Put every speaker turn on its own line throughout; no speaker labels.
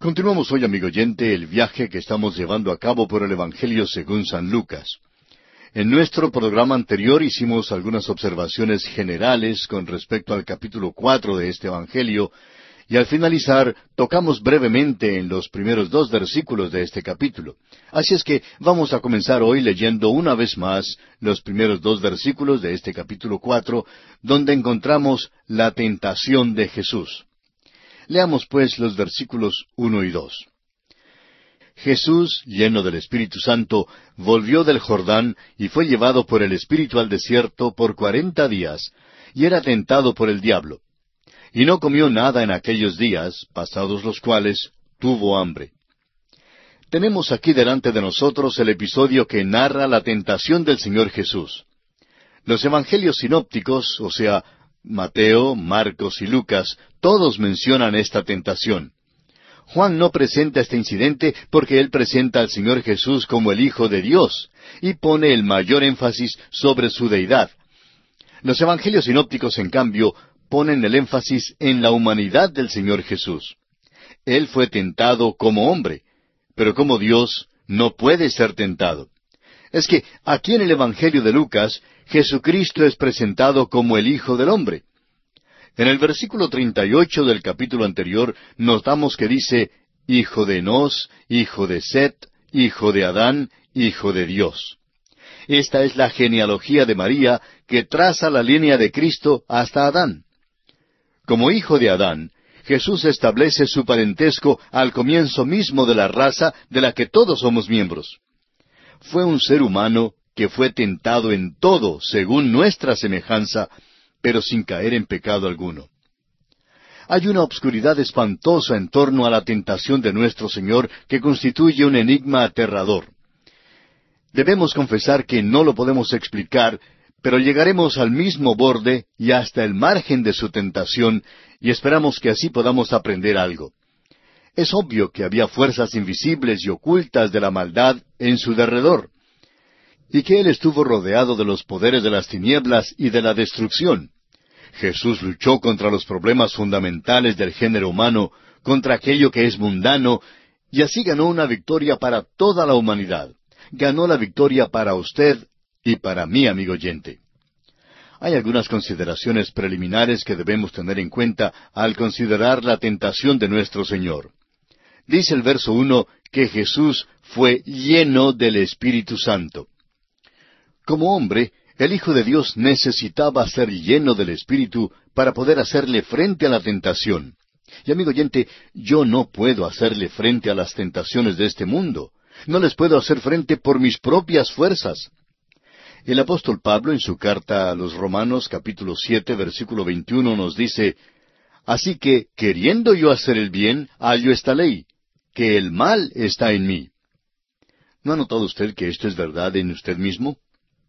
Continuamos hoy, amigo oyente, el viaje que estamos llevando a cabo por el Evangelio según San Lucas. En nuestro programa anterior hicimos algunas observaciones generales con respecto al capítulo 4 de este Evangelio, y al finalizar tocamos brevemente en los primeros 2 versículos de este capítulo. Así es que vamos a comenzar hoy leyendo una vez más los primeros 2 versículos de este capítulo 4, donde encontramos la tentación de Jesús. Leamos pues los versículos 1 y 2. Jesús, lleno del Espíritu Santo, volvió del Jordán y fue llevado por el Espíritu al desierto por 40 días, y era tentado por el diablo. Y no comió nada en aquellos días, pasados los cuales tuvo hambre. Tenemos aquí delante de nosotros el episodio que narra la tentación del Señor Jesús. Los evangelios sinópticos, o sea, Mateo, Marcos y Lucas, todos mencionan esta tentación. Juan no presenta este incidente porque él presenta al Señor Jesús como el Hijo de Dios y pone el mayor énfasis sobre su deidad. Los evangelios sinópticos, en cambio, ponen el énfasis en la humanidad del Señor Jesús. Él fue tentado como hombre, pero como Dios no puede ser tentado. Es que aquí en el Evangelio de Lucas, Jesucristo es presentado como el Hijo del Hombre. En el versículo 38 del capítulo anterior notamos que dice, Hijo de Enos, Hijo de Set, Hijo de Adán, Hijo de Dios. Esta es la genealogía de María que traza la línea de Cristo hasta Adán. Como hijo de Adán, Jesús establece su parentesco al comienzo mismo de la raza de la que todos somos miembros. Fue un ser humano que fue tentado en todo según nuestra semejanza, pero sin caer en pecado alguno. Hay una obscuridad espantosa en torno a la tentación de nuestro Señor que constituye un enigma aterrador. Debemos confesar que no lo podemos explicar, pero llegaremos al mismo borde y hasta el margen de su tentación, y esperamos que así podamos aprender algo. Es obvio que había fuerzas invisibles y ocultas de la maldad en su derredor, y que Él estuvo rodeado de los poderes de las tinieblas y de la destrucción. Jesús luchó contra los problemas fundamentales del género humano, contra aquello que es mundano, y así ganó una victoria para toda la humanidad. Ganó la victoria para usted y para mí, amigo oyente. Hay algunas consideraciones preliminares que debemos tener en cuenta al considerar la tentación de nuestro Señor. Dice el verso 1 que Jesús fue lleno del Espíritu Santo. Como hombre, el Hijo de Dios necesitaba ser lleno del Espíritu para poder hacerle frente a la tentación. Y amigo oyente, yo no puedo hacerle frente a las tentaciones de este mundo. No les puedo hacer frente por mis propias fuerzas. El apóstol Pablo, en su carta a los Romanos, capítulo 7, versículo 21, nos dice, Así que, queriendo yo hacer el bien, hallo esta ley, que el mal está en mí. ¿No ha notado usted que esto es verdad en usted mismo?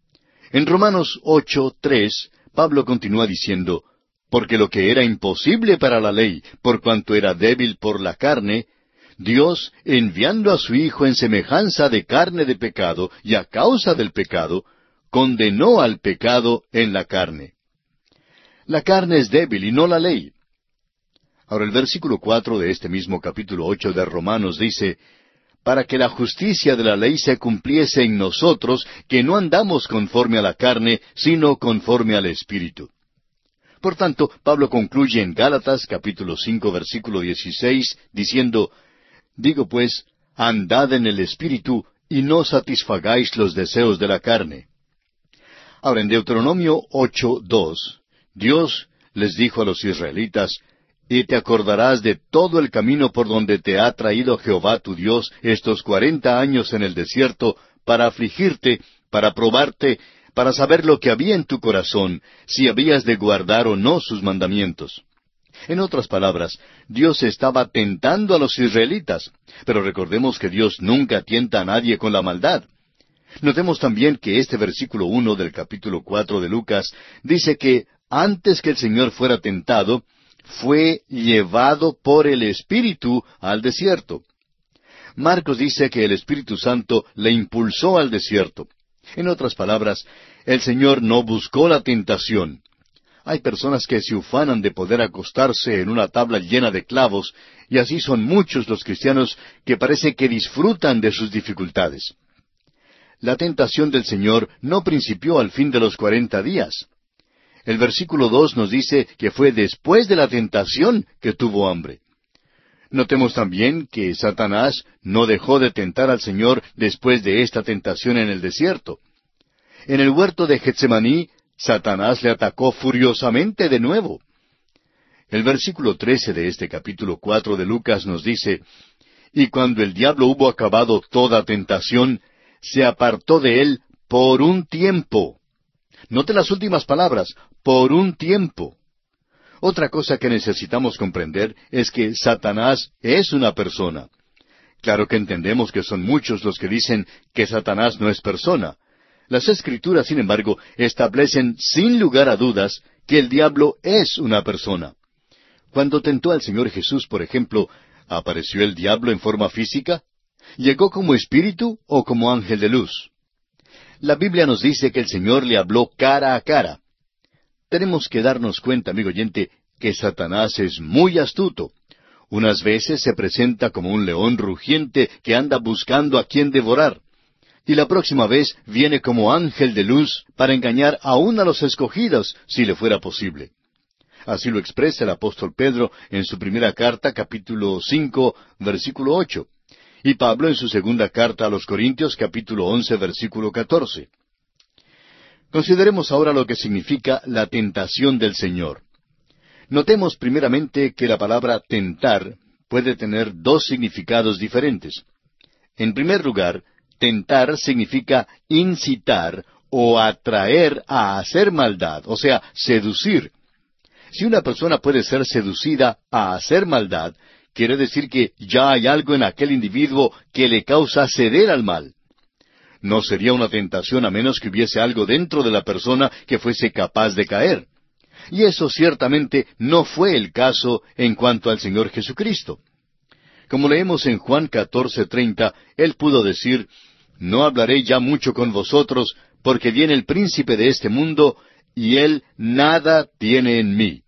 En Romanos 8:3, Pablo continúa diciendo, Porque lo que era imposible para la ley, por cuanto era débil por la carne, Dios, enviando a su Hijo en semejanza de carne de pecado, y a causa del pecado, condenó al pecado en la carne. La carne es débil y no la ley. Ahora el versículo 4 de este mismo capítulo 8 de Romanos dice, para que la justicia de la ley se cumpliese en nosotros, que no andamos conforme a la carne, sino conforme al Espíritu. Por tanto, Pablo concluye en Gálatas capítulo 5 versículo 16, diciendo, Digo pues, andad en el Espíritu, y no satisfagáis los deseos de la carne. Ahora, en Deuteronomio 8:2, Dios les dijo a los israelitas, Y te acordarás de todo el camino por donde te ha traído Jehová tu Dios estos 40 años en el desierto, para afligirte, para probarte, para saber lo que había en tu corazón, si habías de guardar o no sus mandamientos. En otras palabras, Dios estaba tentando a los israelitas, pero recordemos que Dios nunca tienta a nadie con la maldad. Notemos también que este versículo 1 del capítulo 4 de Lucas dice que antes que el Señor fuera tentado, fue llevado por el Espíritu al desierto. Marcos dice que el Espíritu Santo le impulsó al desierto. En otras palabras, el Señor no buscó la tentación. Hay personas que se ufanan de poder acostarse en una tabla llena de clavos, y así son muchos los cristianos que parece que disfrutan de sus dificultades. La tentación del Señor no principió al fin de los 40 días. El versículo 2 nos dice que fue después de la tentación que tuvo hambre. Notemos también que Satanás no dejó de tentar al Señor después de esta tentación en el desierto. En el huerto de Getsemaní, Satanás le atacó furiosamente de nuevo. El versículo 13 de este capítulo 4 de Lucas nos dice, «Y cuando el diablo hubo acabado toda tentación, se apartó de él por un tiempo». Note las últimas palabras, por un tiempo. Otra cosa que necesitamos comprender es que Satanás es una persona. Claro que entendemos que son muchos los que dicen que Satanás no es persona. Las Escrituras, sin embargo, establecen sin lugar a dudas que el diablo es una persona. Cuando tentó al Señor Jesús, por ejemplo, ¿apareció el diablo en forma física? ¿Llegó como espíritu o como ángel de luz? La Biblia nos dice que el Señor le habló cara a cara. Tenemos que darnos cuenta, amigo oyente, que Satanás es muy astuto. Unas veces se presenta como un león rugiente que anda buscando a quien devorar. Y la próxima vez viene como ángel de luz para engañar aún a los escogidos, si le fuera posible. Así lo expresa el apóstol Pedro en su primera carta, capítulo 5, versículo 8. Y Pablo en su segunda carta a los Corintios, capítulo 11, versículo 14. Consideremos ahora lo que significa la tentación del Señor. Notemos primeramente que la palabra tentar puede tener dos significados diferentes. En primer lugar, tentar significa incitar o atraer a hacer maldad, o sea, seducir. Si una persona puede ser seducida a hacer maldad, quiere decir que ya hay algo en aquel individuo que le causa ceder al mal. No sería una tentación a menos que hubiese algo dentro de la persona que fuese capaz de caer. Y eso ciertamente no fue el caso en cuanto al Señor Jesucristo. Como leemos en Juan 14:30, Él pudo decir, «No hablaré ya mucho con vosotros, porque viene el príncipe de este mundo, y él nada tiene en mí».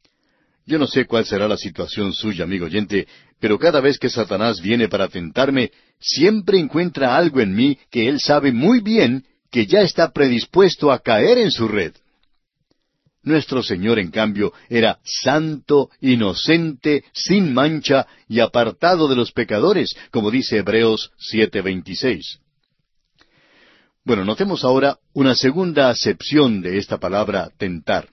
Yo no sé cuál será la situación suya, amigo oyente, pero cada vez que Satanás viene para tentarme, siempre encuentra algo en mí que él sabe muy bien que ya está predispuesto a caer en su red. Nuestro Señor, en cambio, era santo, inocente, sin mancha y apartado de los pecadores, como dice Hebreos 7:26. Bueno, notemos ahora una segunda acepción de esta palabra tentar.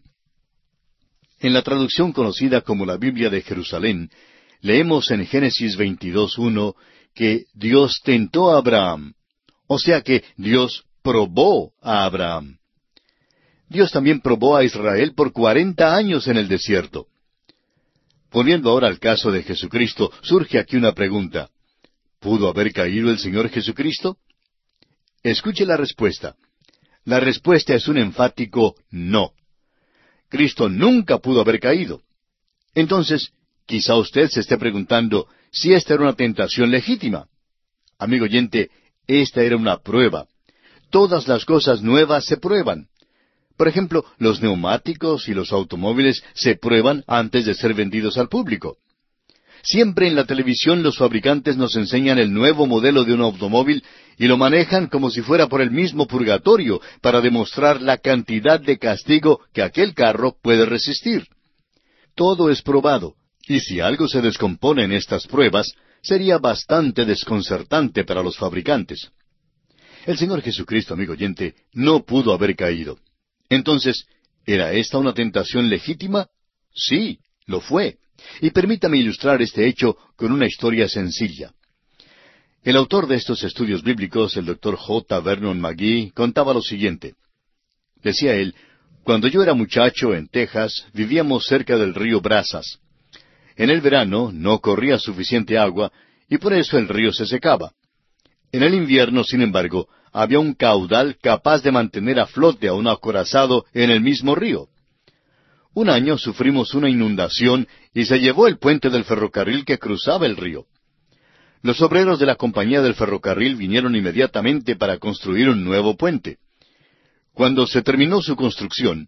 En la traducción conocida como la Biblia de Jerusalén, leemos en Génesis 22:1 que Dios tentó a Abraham, o sea que Dios probó a Abraham. Dios también probó a Israel por 40 años en el desierto. Volviendo ahora al caso de Jesucristo, surge aquí una pregunta. ¿Pudo haber caído el Señor Jesucristo? Escuche la respuesta. La respuesta es un enfático no. Cristo nunca pudo haber caído. Entonces, quizá usted se esté preguntando si esta era una tentación legítima. Amigo oyente, esta era una prueba. Todas las cosas nuevas se prueban. Por ejemplo, los neumáticos y los automóviles se prueban antes de ser vendidos al público. Siempre en la televisión los fabricantes nos enseñan el nuevo modelo de un automóvil y lo manejan como si fuera por el mismo purgatorio para demostrar la cantidad de castigo que aquel carro puede resistir. Todo es probado, y si algo se descompone en estas pruebas, sería bastante desconcertante para los fabricantes. El Señor Jesucristo, amigo oyente, no pudo haber caído. Entonces, ¿era esta una tentación legítima? Sí, lo fue. Y permítame ilustrar este hecho con una historia sencilla. El autor de estos estudios bíblicos, el Dr. J. Vernon McGee, contaba lo siguiente. Decía él, cuando yo era muchacho en Texas, vivíamos cerca del río Brazos. En el verano no corría suficiente agua y por eso el río se secaba. En el invierno, sin embargo, había un caudal capaz de mantener a flote a un acorazado en el mismo río. Un año sufrimos una inundación y se llevó el puente del ferrocarril que cruzaba el río. Los obreros de la compañía del ferrocarril vinieron inmediatamente para construir un nuevo puente. Cuando se terminó su construcción,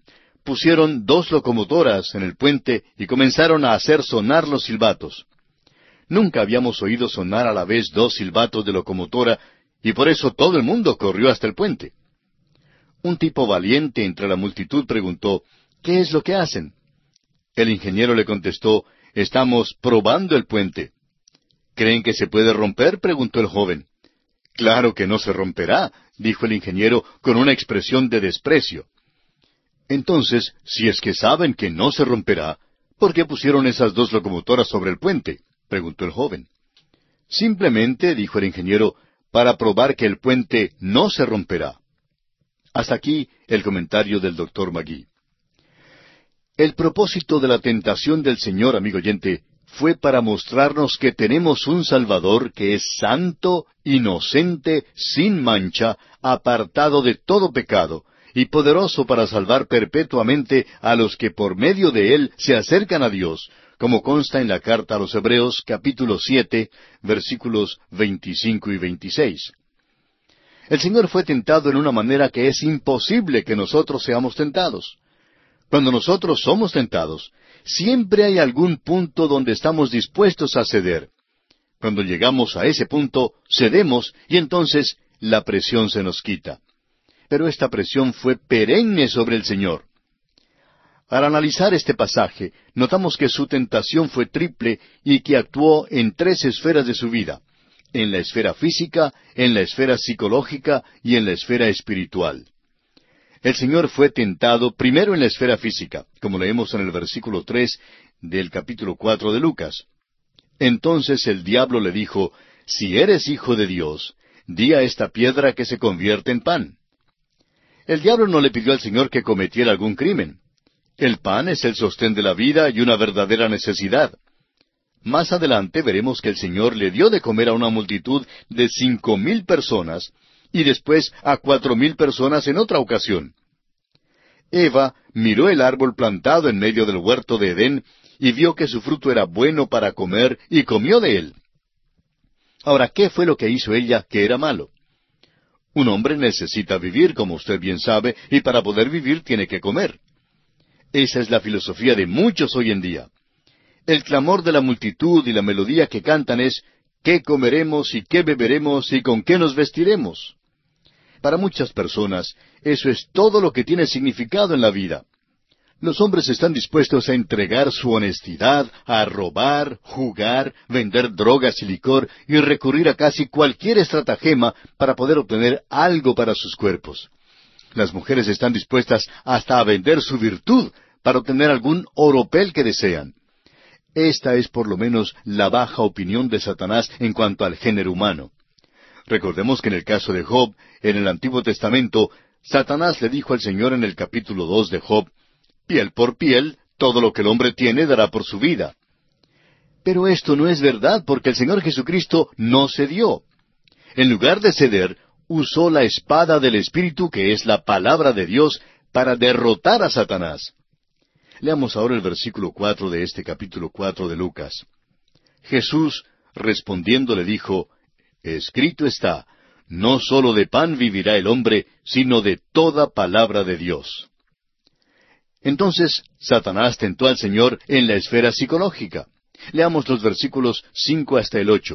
pusieron 2 locomotoras en el puente y comenzaron a hacer sonar los silbatos. Nunca habíamos oído sonar a la vez 2 silbatos de locomotora, y por eso todo el mundo corrió hasta el puente. Un tipo valiente entre la multitud preguntó, ¿qué es lo que hacen? El ingeniero le contestó, estamos probando el puente. ¿Creen que se puede romper?, preguntó el joven. Claro que no se romperá, dijo el ingeniero con una expresión de desprecio. Entonces, si es que saben que no se romperá, ¿por qué pusieron esas 2 locomotoras sobre el puente?, preguntó el joven. Simplemente, dijo el ingeniero, para probar que el puente no se romperá. Hasta aquí el comentario del Dr. Magee. El propósito de la tentación del Señor, amigo oyente, fue para mostrarnos que tenemos un Salvador que es santo, inocente, sin mancha, apartado de todo pecado, y poderoso para salvar perpetuamente a los que por medio de Él se acercan a Dios, como consta en la carta a los Hebreos, capítulo 7, versículos 25 y 26. El Señor fue tentado en una manera que es imposible que nosotros seamos tentados. Cuando nosotros somos tentados, siempre hay algún punto donde estamos dispuestos a ceder. Cuando llegamos a ese punto, cedemos y entonces la presión se nos quita. Pero esta presión fue perenne sobre el Señor. Al analizar este pasaje, notamos que su tentación fue triple y que actuó en 3 esferas de su vida: en la esfera física, en la esfera psicológica y en la esfera espiritual. El Señor fue tentado primero en la esfera física, como leemos en el versículo 3 del capítulo 4 de Lucas. Entonces el diablo le dijo, si eres hijo de Dios, di a esta piedra que se convierta en pan. El diablo no le pidió al Señor que cometiera algún crimen. El pan es el sostén de la vida y una verdadera necesidad. Más adelante veremos que el Señor le dio de comer a una multitud de 5,000 personas, y después a 4,000 personas en otra ocasión. Eva miró el árbol plantado en medio del huerto de Edén, y vio que su fruto era bueno para comer, y comió de él. Ahora, ¿qué fue lo que hizo ella que era malo? Un hombre necesita vivir, como usted bien sabe, y para poder vivir tiene que comer. Esa es la filosofía de muchos hoy en día. El clamor de la multitud y la melodía que cantan es, ¿qué comeremos y qué beberemos y con qué nos vestiremos? Para muchas personas, eso es todo lo que tiene significado en la vida. Los hombres están dispuestos a entregar su honestidad, a robar, jugar, vender drogas y licor y recurrir a casi cualquier estratagema para poder obtener algo para sus cuerpos. Las mujeres están dispuestas hasta a vender su virtud para obtener algún oropel que desean. Esta es por lo menos la baja opinión de Satanás en cuanto al género humano. Recordemos que en el caso de Job, en el Antiguo Testamento, Satanás le dijo al Señor en el capítulo 2 de Job, piel por piel, todo lo que el hombre tiene dará por su vida. Pero esto no es verdad, porque el Señor Jesucristo no cedió. En lugar de ceder, usó la espada del Espíritu, que es la palabra de Dios, para derrotar a Satanás. Leamos ahora el versículo 4 de este capítulo 4 de Lucas. Jesús, respondiendo, le dijo, escrito está, no sólo de pan vivirá el hombre, sino de toda palabra de Dios. Entonces, Satanás tentó al Señor en la esfera psicológica. Leamos los versículos 5 hasta el 8.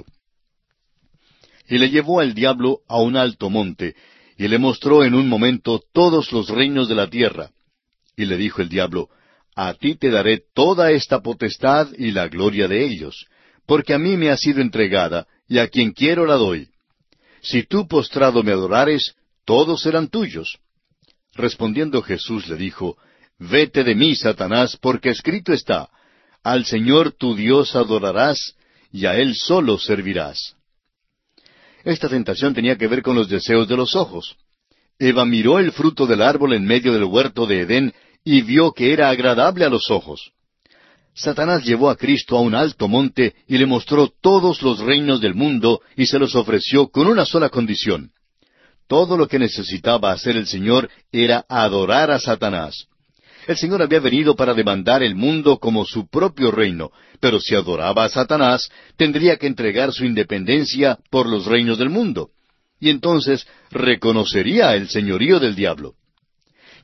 Y le llevó al diablo a un alto monte, y le mostró en un momento todos los reinos de la tierra. Y le dijo el diablo, a ti te daré toda esta potestad y la gloria de ellos, porque a mí me ha sido entregada, y a quien quiero la doy. Si tú postrado me adorares, todos serán tuyos. Respondiendo Jesús le dijo, vete de mí, Satanás, porque escrito está, al Señor tu Dios adorarás, y a Él solo servirás. Esta tentación tenía que ver con los deseos de los ojos. Eva miró el fruto del árbol en medio del huerto de Edén, y vio que era agradable a los ojos. Satanás llevó a Cristo a un alto monte y le mostró todos los reinos del mundo y se los ofreció con una sola condición. Todo lo que necesitaba hacer el Señor era adorar a Satanás. El Señor había venido para demandar el mundo como su propio reino, pero si adoraba a Satanás, tendría que entregar su independencia por los reinos del mundo. Y entonces reconocería el señorío del diablo.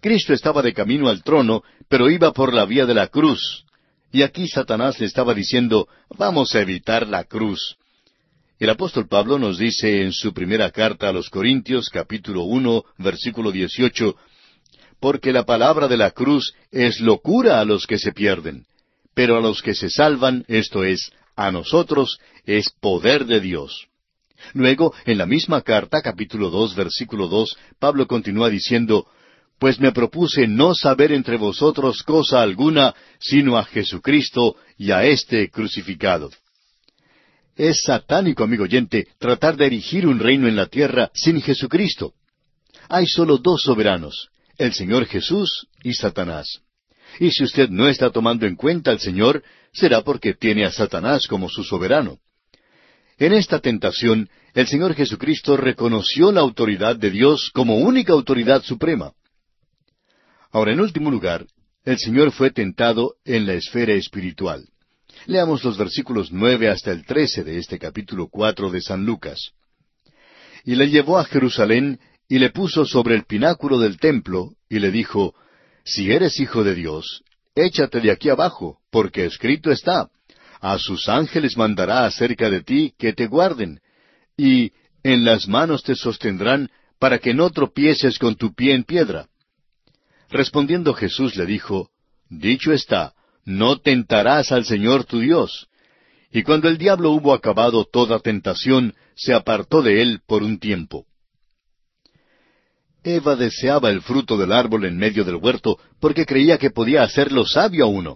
Cristo estaba de camino al trono, pero iba por la vía de la cruz. Y aquí Satanás le estaba diciendo, vamos a evitar la cruz. El apóstol Pablo nos dice en su primera carta a los Corintios, capítulo 1, versículo 18, porque la palabra de la cruz es locura a los que se pierden, pero a los que se salvan, esto es, a nosotros, es poder de Dios. Luego, en la misma carta, capítulo 2, versículo 2, Pablo continúa diciendo, pues me propuse no saber entre vosotros cosa alguna, sino a Jesucristo y a éste crucificado. Es satánico, amigo oyente, tratar de erigir un reino en la tierra sin Jesucristo. Hay solo dos soberanos, el Señor Jesús y Satanás. Y si usted no está tomando en cuenta al Señor, será porque tiene a Satanás como su soberano. En esta tentación, el Señor Jesucristo reconoció la autoridad de Dios como única autoridad suprema. Ahora, en último lugar, el Señor fue tentado en la esfera espiritual. Leamos los versículos 9 hasta el 13 de este capítulo 4 de San Lucas. Y le llevó a Jerusalén, y le puso sobre el pináculo del templo, y le dijo, si eres hijo de Dios, échate de aquí abajo, porque escrito está, a sus ángeles mandará acerca de ti que te guarden, y en las manos te sostendrán para que no tropieces con tu pie en piedra. Respondiendo Jesús le dijo, dicho está, no tentarás al Señor tu Dios. Y cuando el diablo hubo acabado toda tentación, se apartó de él por un tiempo. Eva deseaba el fruto del árbol en medio del huerto porque creía que podía hacerlo sabio a uno.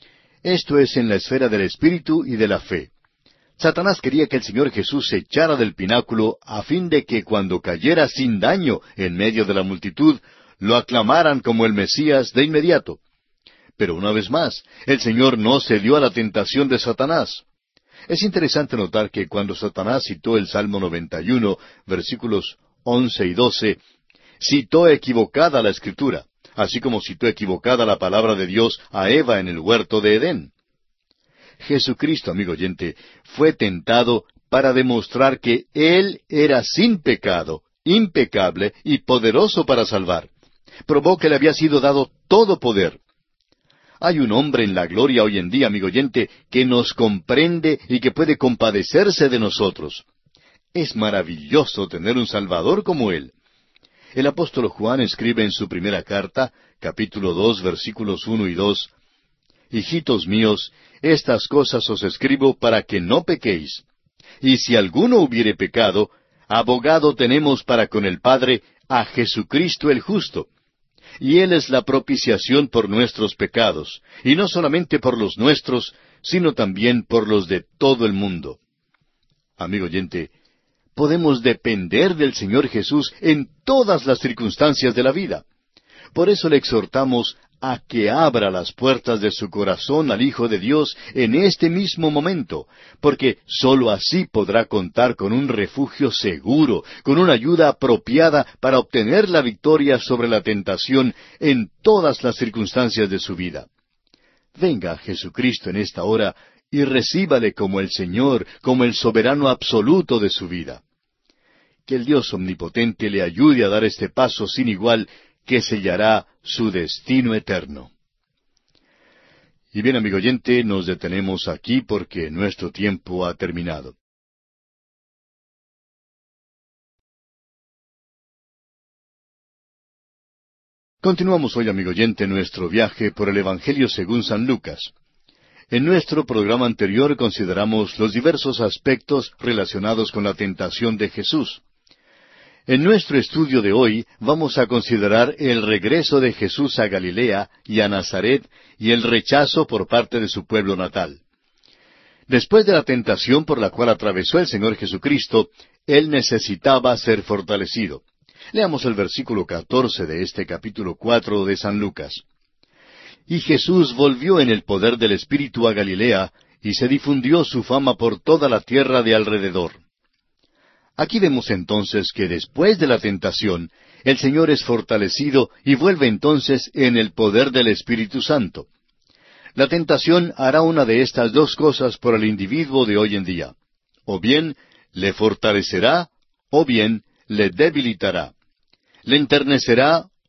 Esto es en la esfera del espíritu y de la fe. Satanás quería que el Señor Jesús se echara del pináculo a fin de que cuando cayera sin daño en medio de la multitud, lo aclamaran como el Mesías de inmediato. Pero una vez más, el Señor no cedió a la tentación de Satanás. Es interesante notar que cuando Satanás citó el Salmo 91, versículos 11 y 12, citó equivocada la Escritura, así como citó equivocada la palabra de Dios a Eva en el huerto de Edén. Jesucristo, amigo oyente, fue tentado para demostrar que Él era sin pecado, impecable y poderoso para salvar. Probó que le había sido dado todo poder. Hay un hombre en la gloria hoy en día, amigo oyente, que nos comprende y que puede compadecerse de nosotros. Es maravilloso tener un Salvador como Él. El apóstol Juan escribe en su primera carta, capítulo 2, versículos 1 y 2, hijitos míos, estas cosas os escribo para que no pequéis. Y si alguno hubiere pecado, abogado tenemos para con el Padre a Jesucristo el justo. Y Él es la propiciación por nuestros pecados, y no solamente por los nuestros, sino también por los de todo el mundo. Amigo oyente, podemos depender del Señor Jesús en todas las circunstancias de la vida. Por eso le exhortamos a que abra las puertas de su corazón al Hijo de Dios en este mismo momento, porque sólo así podrá contar con un refugio seguro, con una ayuda apropiada para obtener la victoria sobre la tentación en todas las circunstancias de su vida. Venga a Jesucristo en esta hora y recíbale como el Señor, como el soberano absoluto de su vida. Que el Dios omnipotente le ayude a dar este paso sin igual que sellará su destino eterno. Y bien, amigo oyente, nos detenemos aquí porque nuestro tiempo ha terminado. Continuamos hoy, amigo oyente, nuestro viaje por el Evangelio según San Lucas. En nuestro programa anterior consideramos los diversos aspectos relacionados con la tentación de Jesús. En nuestro estudio de hoy vamos a considerar el regreso de Jesús a Galilea y a Nazaret y el rechazo por parte de su pueblo natal. Después de la tentación por la cual atravesó el Señor Jesucristo, Él necesitaba ser fortalecido. Leamos el versículo 14 de este capítulo 4 de San Lucas. Y Jesús volvió en el poder del Espíritu a Galilea, y se difundió su fama por toda la tierra de alrededor. Aquí vemos entonces que después de la tentación, el Señor es fortalecido y vuelve entonces en el poder del Espíritu Santo. La tentación hará una de estas dos cosas por el individuo de hoy en día. O bien le fortalecerá, o bien le debilitará. Le enternecerá,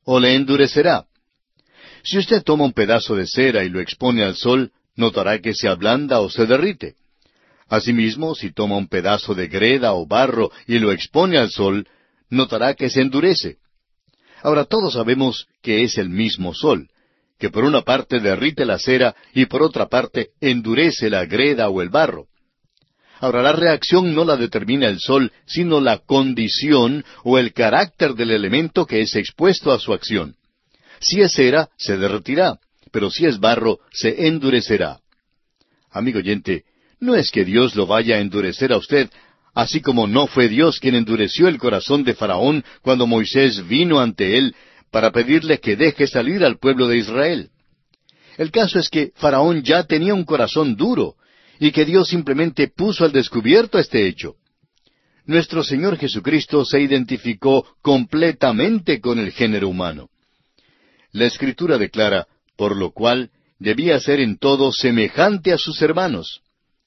o le endurecerá? Si usted toma un pedazo de cera y lo expone al sol, notará que se ablanda o se derrite. Asimismo, si toma un pedazo de greda o barro y lo expone al sol, notará que se endurece. Ahora todos sabemos que es el mismo sol, que por una parte derrite la cera y por otra parte endurece la greda o el barro. Ahora la reacción no la determina el sol, sino la condición o el carácter del elemento que es expuesto a su acción. Si es cera, se derretirá, pero si es barro, se endurecerá. Amigo oyente, no es que Dios lo vaya a endurecer a usted, así como no fue Dios quien endureció el corazón de Faraón cuando Moisés vino ante él para pedirle que deje salir al pueblo de Israel. El caso es que Faraón ya tenía un corazón duro, y que Dios simplemente puso al descubierto este hecho. Nuestro Señor Jesucristo se identificó completamente con el género humano. La Escritura declara, por lo cual debía ser en todo semejante a sus hermanos.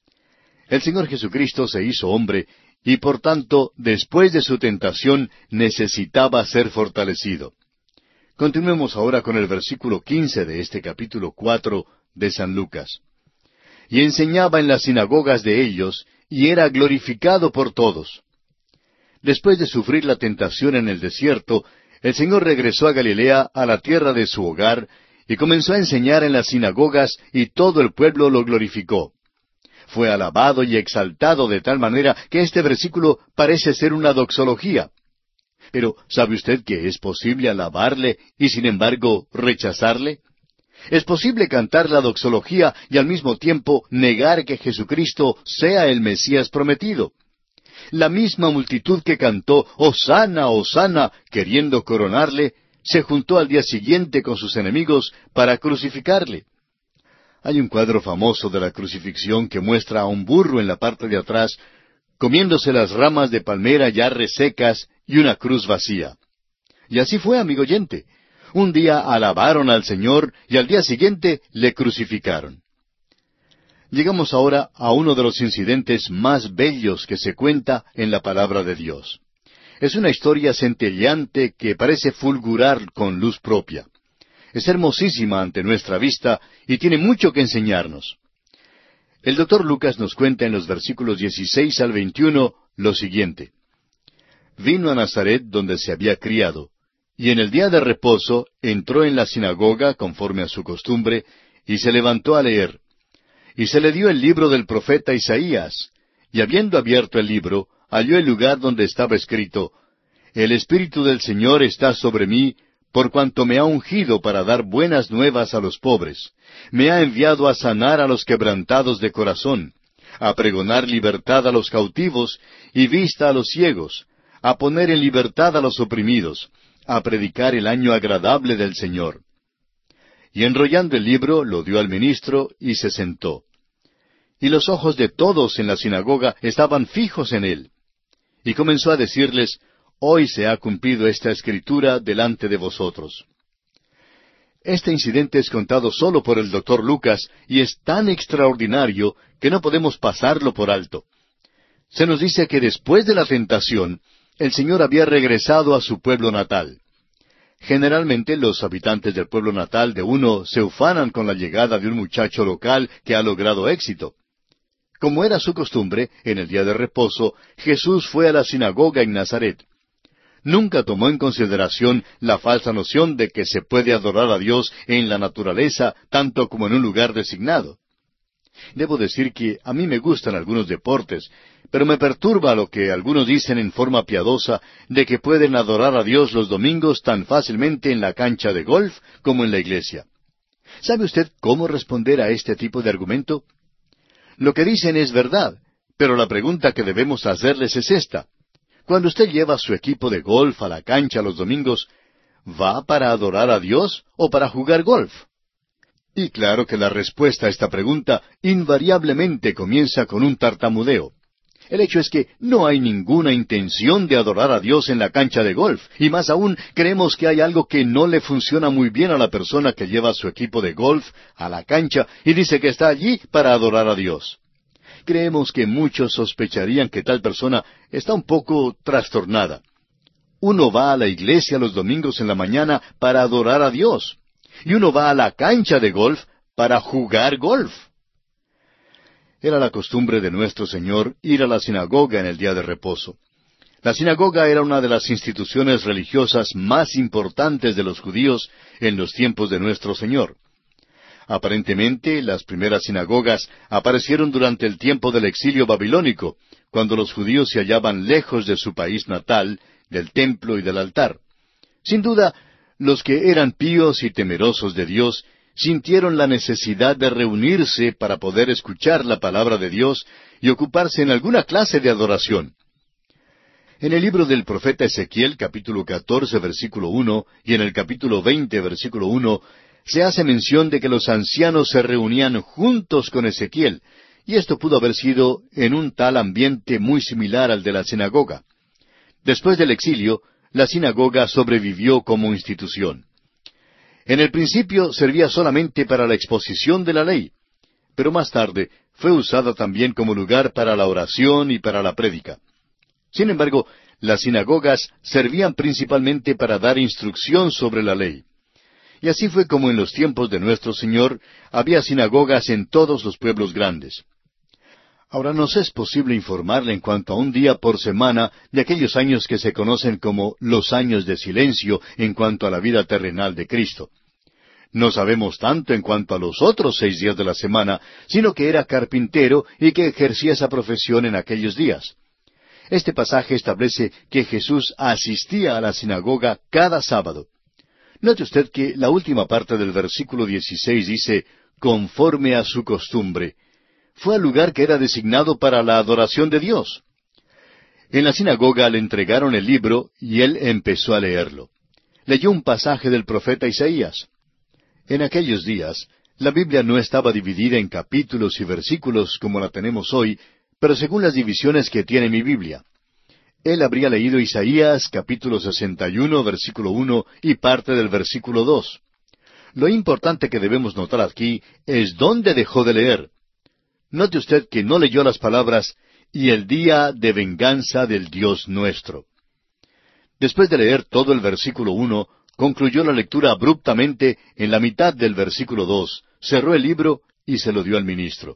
El Señor Jesucristo se hizo hombre, y por tanto, después de su tentación, necesitaba ser fortalecido. Continuemos ahora con el versículo 15 de este capítulo 4 de San Lucas. Y enseñaba en las sinagogas de ellos, y era glorificado por todos. Después de sufrir la tentación en el desierto, el Señor regresó a Galilea, a la tierra de su hogar, y comenzó a enseñar en las sinagogas, y todo el pueblo lo glorificó. Fue alabado y exaltado de tal manera que este versículo parece ser una doxología. Pero, ¿sabe usted que es posible alabarle y sin embargo rechazarle? Es posible cantar la doxología y al mismo tiempo negar que Jesucristo sea el Mesías prometido. La misma multitud que cantó «Hosana, Hosana», queriendo coronarle, se juntó al día siguiente con sus enemigos para crucificarle. Hay un cuadro famoso de la crucifixión que muestra a un burro en la parte de atrás, comiéndose las ramas de palmera ya resecas y una cruz vacía. Y así fue, amigo oyente. Un día alabaron al Señor y al día siguiente le crucificaron. Llegamos ahora a uno de los incidentes más bellos que se cuenta en la palabra de Dios. Es una historia centelleante que parece fulgurar con luz propia. Es hermosísima ante nuestra vista y tiene mucho que enseñarnos. El doctor Lucas nos cuenta en los versículos 16 al 21 lo siguiente. Vino a Nazaret donde se había criado, y en el día de reposo entró en la sinagoga conforme a su costumbre, y se levantó a leer. Y se le dio el libro del profeta Isaías, y habiendo abierto el libro, halló el lugar donde estaba escrito, El Espíritu del Señor está sobre mí, por cuanto me ha ungido para dar buenas nuevas a los pobres. Me ha enviado a sanar a los quebrantados de corazón, a pregonar libertad a los cautivos y vista a los ciegos, a poner en libertad a los oprimidos, a predicar el año agradable del Señor. Y enrollando el libro, lo dio al ministro y se sentó. Y los ojos de todos en la sinagoga estaban fijos en él. Y comenzó a decirles, Hoy se ha cumplido esta escritura delante de vosotros. Este incidente es contado solo por el doctor Lucas y es tan extraordinario que no podemos pasarlo por alto. Se nos dice que después de la tentación, el Señor había regresado a su pueblo natal. Generalmente los habitantes del pueblo natal de uno se ufanan con la llegada de un muchacho local que ha logrado éxito. Como era su costumbre, en el día de reposo, Jesús fue a la sinagoga en Nazaret. Nunca tomó en consideración la falsa noción de que se puede adorar a Dios en la naturaleza tanto como en un lugar designado. Debo decir que a mí me gustan algunos deportes, pero me perturba lo que algunos dicen en forma piadosa de que pueden adorar a Dios los domingos tan fácilmente en la cancha de golf como en la iglesia. ¿Sabe usted cómo responder a este tipo de argumento? Lo que dicen es verdad, pero la pregunta que debemos hacerles es esta. Cuando usted lleva su equipo de golf a la cancha los domingos, ¿va para adorar a Dios o para jugar golf? Y claro que la respuesta a esta pregunta invariablemente comienza con un tartamudeo. El hecho es que no hay ninguna intención de adorar a Dios en la cancha de golf, y más aún creemos que hay algo que no le funciona muy bien a la persona que lleva su equipo de golf a la cancha y dice que está allí para adorar a Dios. Creemos que muchos sospecharían que tal persona está un poco trastornada. Uno va a la iglesia los domingos en la mañana para adorar a Dios. Y uno va a la cancha de golf para jugar golf. Era la costumbre de nuestro Señor ir a la sinagoga en el día de reposo. La sinagoga era una de las instituciones religiosas más importantes de los judíos en los tiempos de nuestro Señor. Aparentemente, las primeras sinagogas aparecieron durante el tiempo del exilio babilónico, cuando los judíos se hallaban lejos de su país natal, del templo y del altar. Sin duda, los que eran píos y temerosos de Dios sintieron la necesidad de reunirse para poder escuchar la palabra de Dios y ocuparse en alguna clase de adoración. En el libro del profeta Ezequiel, capítulo 14, versículo 1, y en el capítulo 20, versículo 1, se hace mención de que los ancianos se reunían juntos con Ezequiel, y esto pudo haber sido en un tal ambiente muy similar al de la sinagoga. Después del exilio, la sinagoga sobrevivió como institución. En el principio servía solamente para la exposición de la ley, pero más tarde fue usada también como lugar para la oración y para la prédica. Sin embargo, las sinagogas servían principalmente para dar instrucción sobre la ley. Y así fue como en los tiempos de nuestro Señor había sinagogas en todos los pueblos grandes. Ahora nos es posible informarle en cuanto a un día por semana de aquellos años que se conocen como los años de silencio en cuanto a la vida terrenal de Cristo. No sabemos tanto en cuanto a los otros 6 días de la semana, sino que era carpintero y que ejercía esa profesión en aquellos días. Este pasaje establece que Jesús asistía a la sinagoga cada sábado. Note usted que la última parte del versículo 16 dice, conforme a su costumbre. Fue al lugar que era designado para la adoración de Dios. En la sinagoga le entregaron el libro y él empezó a leerlo. Leyó un pasaje del profeta Isaías. En aquellos días, la Biblia no estaba dividida en capítulos y versículos como la tenemos hoy, pero según las divisiones que tiene mi Biblia. Él habría leído Isaías capítulo 61, versículo 1 y parte del versículo 2. Lo importante que debemos notar aquí es dónde dejó de leer. Note usted que no leyó las palabras, y el día de venganza del Dios nuestro. Después de leer todo el versículo 1, concluyó la lectura abruptamente en la mitad del versículo 2, cerró el libro y se lo dio al ministro.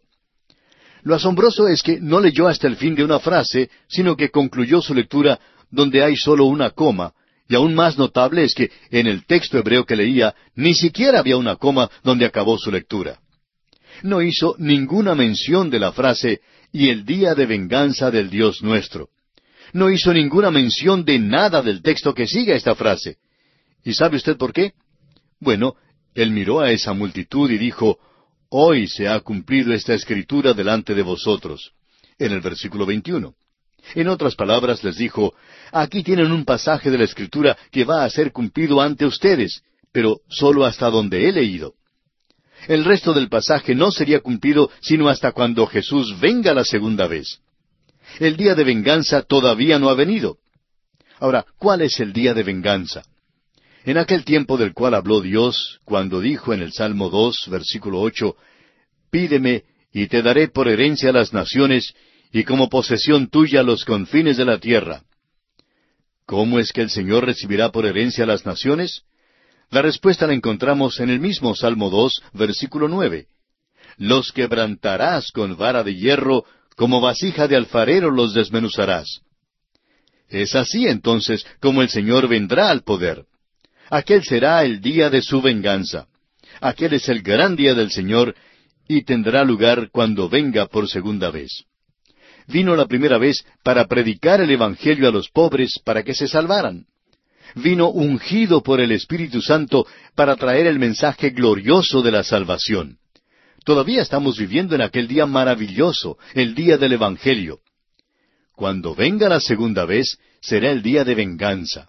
Lo asombroso es que no leyó hasta el fin de una frase, sino que concluyó su lectura donde hay solo una coma, y aún más notable es que en el texto hebreo que leía ni siquiera había una coma donde acabó su lectura. No hizo ninguna mención de la frase, y el día de venganza del Dios nuestro. No hizo ninguna mención de nada del texto que sigue esta frase. ¿Y sabe usted por qué? Bueno, él miró a esa multitud y dijo, hoy se ha cumplido esta escritura delante de vosotros, en el versículo 21. En otras palabras les dijo, aquí tienen un pasaje de la escritura que va a ser cumplido ante ustedes, pero solo hasta donde he leído. El resto del pasaje no sería cumplido sino hasta cuando Jesús venga la segunda vez. El día de venganza todavía no ha venido. Ahora, ¿cuál es el día de venganza? En aquel tiempo del cual habló Dios, cuando dijo en el Salmo 2, versículo 8, pídeme, y te daré por herencia a las naciones, y como posesión tuya los confines de la tierra. ¿Cómo es que el Señor recibirá por herencia a las naciones? La respuesta la encontramos en el mismo Salmo 2, versículo 9. Los quebrantarás con vara de hierro, como vasija de alfarero los desmenuzarás. Es así entonces como el Señor vendrá al poder. Aquel será el día de su venganza. Aquel es el gran día del Señor, y tendrá lugar cuando venga por segunda vez. Vino la primera vez para predicar el Evangelio a los pobres para que se salvaran. Vino ungido por el Espíritu Santo para traer el mensaje glorioso de la salvación. Todavía estamos viviendo en aquel día maravilloso, el día del Evangelio. Cuando venga la segunda vez, será el día de venganza.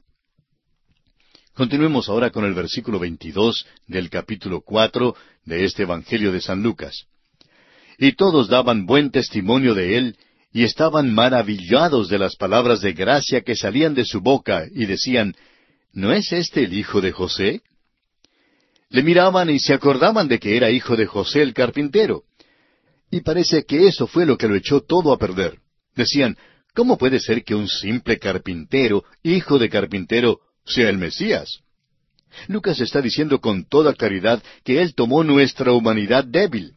Continuemos ahora con el versículo 22 del capítulo 4 de este Evangelio de San Lucas. Y todos daban buen testimonio de él, y estaban maravillados de las palabras de gracia que salían de su boca, y decían, ¿no es este el hijo de José? Le miraban y se acordaban de que era hijo de José el carpintero. Y parece que eso fue lo que lo echó todo a perder. Decían, ¿Cómo puede ser que un simple carpintero, hijo de carpintero, sea el Mesías? Lucas está diciendo con toda claridad que Él tomó nuestra humanidad débil.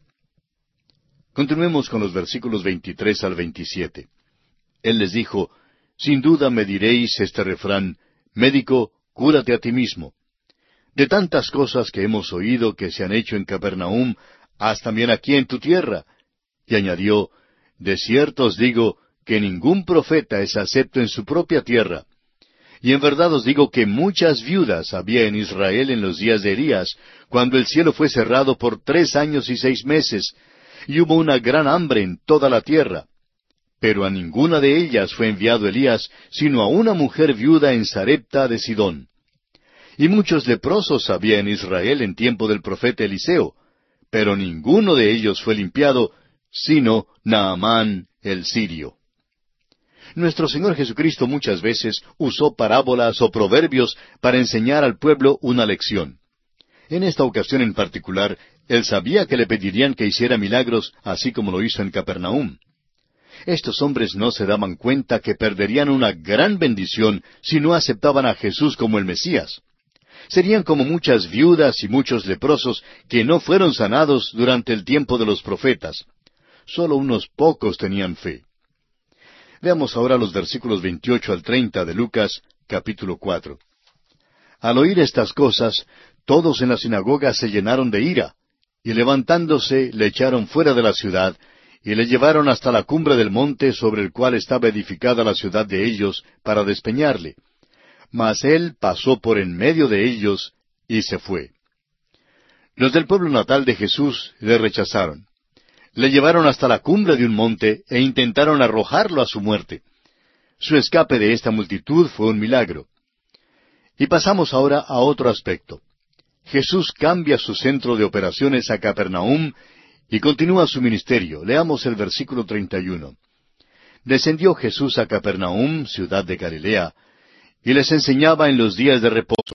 Continuemos con los versículos 23 al 27. Él les dijo, «Sin duda me diréis este refrán, médico, cúrate a ti mismo. De tantas cosas que hemos oído que se han hecho en Capernaum, haz también aquí en tu tierra». Y añadió, «De cierto os digo que ningún profeta es acepto en su propia tierra. Y en verdad os digo que muchas viudas había en Israel en los días de Elías, cuando el cielo fue cerrado por 3 años y 6 meses, y hubo una gran hambre en toda la tierra. Pero a ninguna de ellas fue enviado Elías, sino a una mujer viuda en Sarepta de Sidón. Y muchos leprosos había en Israel en tiempo del profeta Eliseo, pero ninguno de ellos fue limpiado, sino Naamán el sirio». Nuestro Señor Jesucristo muchas veces usó parábolas o proverbios para enseñar al pueblo una lección. En esta ocasión en particular, Él sabía que le pedirían que hiciera milagros, así como lo hizo en Capernaum. Estos hombres no se daban cuenta que perderían una gran bendición si no aceptaban a Jesús como el Mesías. Serían como muchas viudas y muchos leprosos que no fueron sanados durante el tiempo de los profetas. Solo unos pocos tenían fe. Veamos ahora los versículos 28 al 30 de Lucas, capítulo 4. Al oír estas cosas, todos en la sinagoga se llenaron de ira, y levantándose le echaron fuera de la ciudad, y le llevaron hasta la cumbre del monte sobre el cual estaba edificada la ciudad de ellos, para despeñarle. Mas él pasó por en medio de ellos, y se fue. Los del pueblo natal de Jesús le rechazaron. Le llevaron hasta la cumbre de un monte e intentaron arrojarlo a su muerte. Su escape de esta multitud fue un milagro. Y pasamos ahora a otro aspecto. Jesús cambia su centro de operaciones a Capernaum y continúa su ministerio. Leamos el versículo 31. Descendió Jesús a Capernaum, ciudad de Galilea, y les enseñaba en los días de reposo.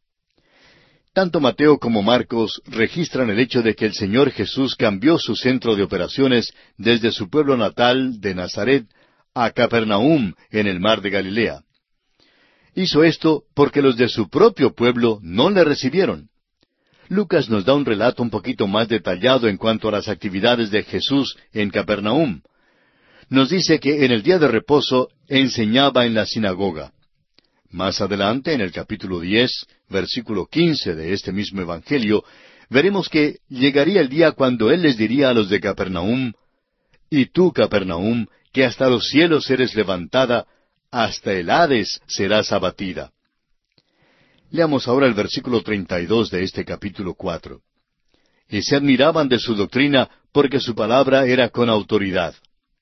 Tanto Mateo como Marcos registran el hecho de que el Señor Jesús cambió su centro de operaciones desde su pueblo natal de Nazaret a Capernaum en el mar de Galilea. Hizo esto porque los de su propio pueblo no le recibieron. Lucas nos da un relato un poquito más detallado en cuanto a las actividades de Jesús en Capernaum. Nos dice que en el día de reposo enseñaba en la sinagoga. Más adelante, en el capítulo 10, versículo 15 de este mismo Evangelio, veremos que llegaría el día cuando Él les diría a los de Capernaum, «Y tú, Capernaum, que hasta los cielos eres levantada, hasta el Hades serás abatida». Leamos ahora el versículo 32 de este capítulo 4. «Y se admiraban de su doctrina, porque su palabra era con autoridad».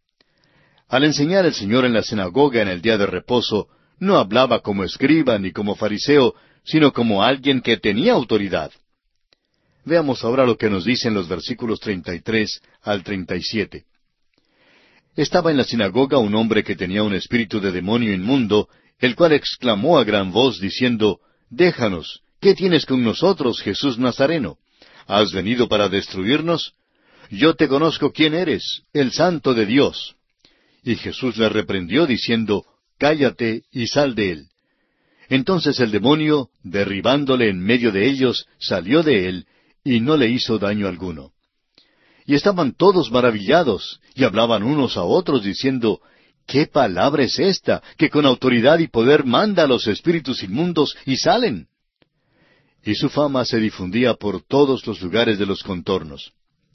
Al enseñar el Señor en la sinagoga en el día de reposo, no hablaba como escriba ni como fariseo, sino como alguien que tenía autoridad. Veamos ahora lo que nos dicen los versículos 33 al 37. Estaba en la sinagoga un hombre que tenía un espíritu de demonio inmundo, el cual exclamó a gran voz diciendo, «Déjanos, ¿qué tienes con nosotros, Jesús Nazareno? ¿Has venido para destruirnos? Yo te conozco quién eres, el Santo de Dios». Y Jesús le reprendió diciendo, «Cállate y sal de él». Entonces el demonio, derribándole en medio de ellos, salió de él, y no le hizo daño alguno. Y estaban todos maravillados, y hablaban unos a otros, diciendo, «¿Qué palabra es esta, que con autoridad y poder manda a los espíritus inmundos, y salen?» Y su fama se difundía por todos los lugares de los contornos.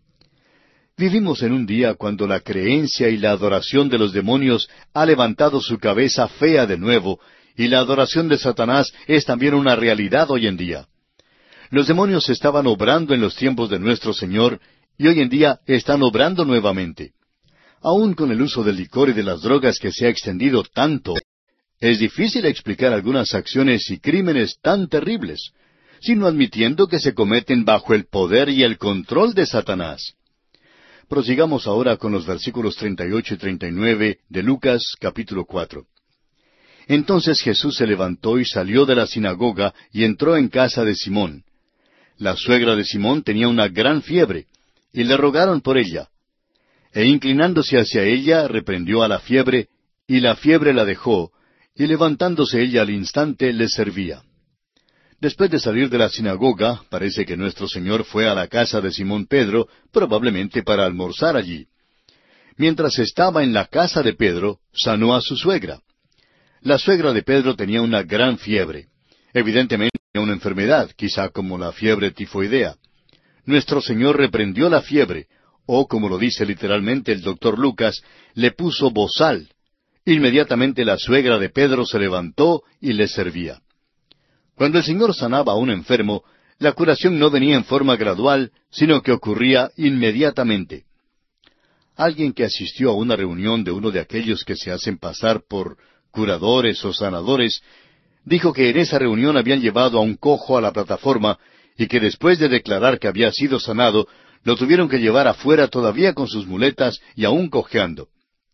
Vivimos en un día cuando la creencia y la adoración de los demonios ha levantado su cabeza fea de nuevo, y la adoración de Satanás es también una realidad hoy en día. Los demonios estaban obrando en los tiempos de nuestro Señor, y hoy en día están obrando nuevamente. Aún con el uso del licor y de las drogas que se ha extendido tanto, es difícil explicar algunas acciones y crímenes tan terribles, sino admitiendo que se cometen bajo el poder y el control de Satanás. Prosigamos ahora con los versículos 38 y 39 de Lucas capítulo 4. Entonces Jesús se levantó y salió de la sinagoga y entró en casa de Simón. La suegra de Simón tenía una gran fiebre, y le rogaron por ella. E inclinándose hacia ella, reprendió a la fiebre, y la fiebre la dejó, y levantándose ella al instante les servía. Después de salir de la sinagoga, parece que nuestro Señor fue a la casa de Simón Pedro, probablemente para almorzar allí. Mientras estaba en la casa de Pedro, sanó a su suegra. La suegra de Pedro tenía una gran fiebre. Evidentemente tenía una enfermedad, quizá como la fiebre tifoidea. Nuestro Señor reprendió la fiebre, o como lo dice literalmente el doctor Lucas, le puso bozal. Inmediatamente la suegra de Pedro se levantó y le servía. Cuando el Señor sanaba a un enfermo, la curación no venía en forma gradual, sino que ocurría inmediatamente. Alguien que asistió a una reunión de uno de aquellos que se hacen pasar por curadores o sanadores, dijo que en esa reunión habían llevado a un cojo a la plataforma y que después de declarar que había sido sanado, lo tuvieron que llevar afuera todavía con sus muletas y aún cojeando.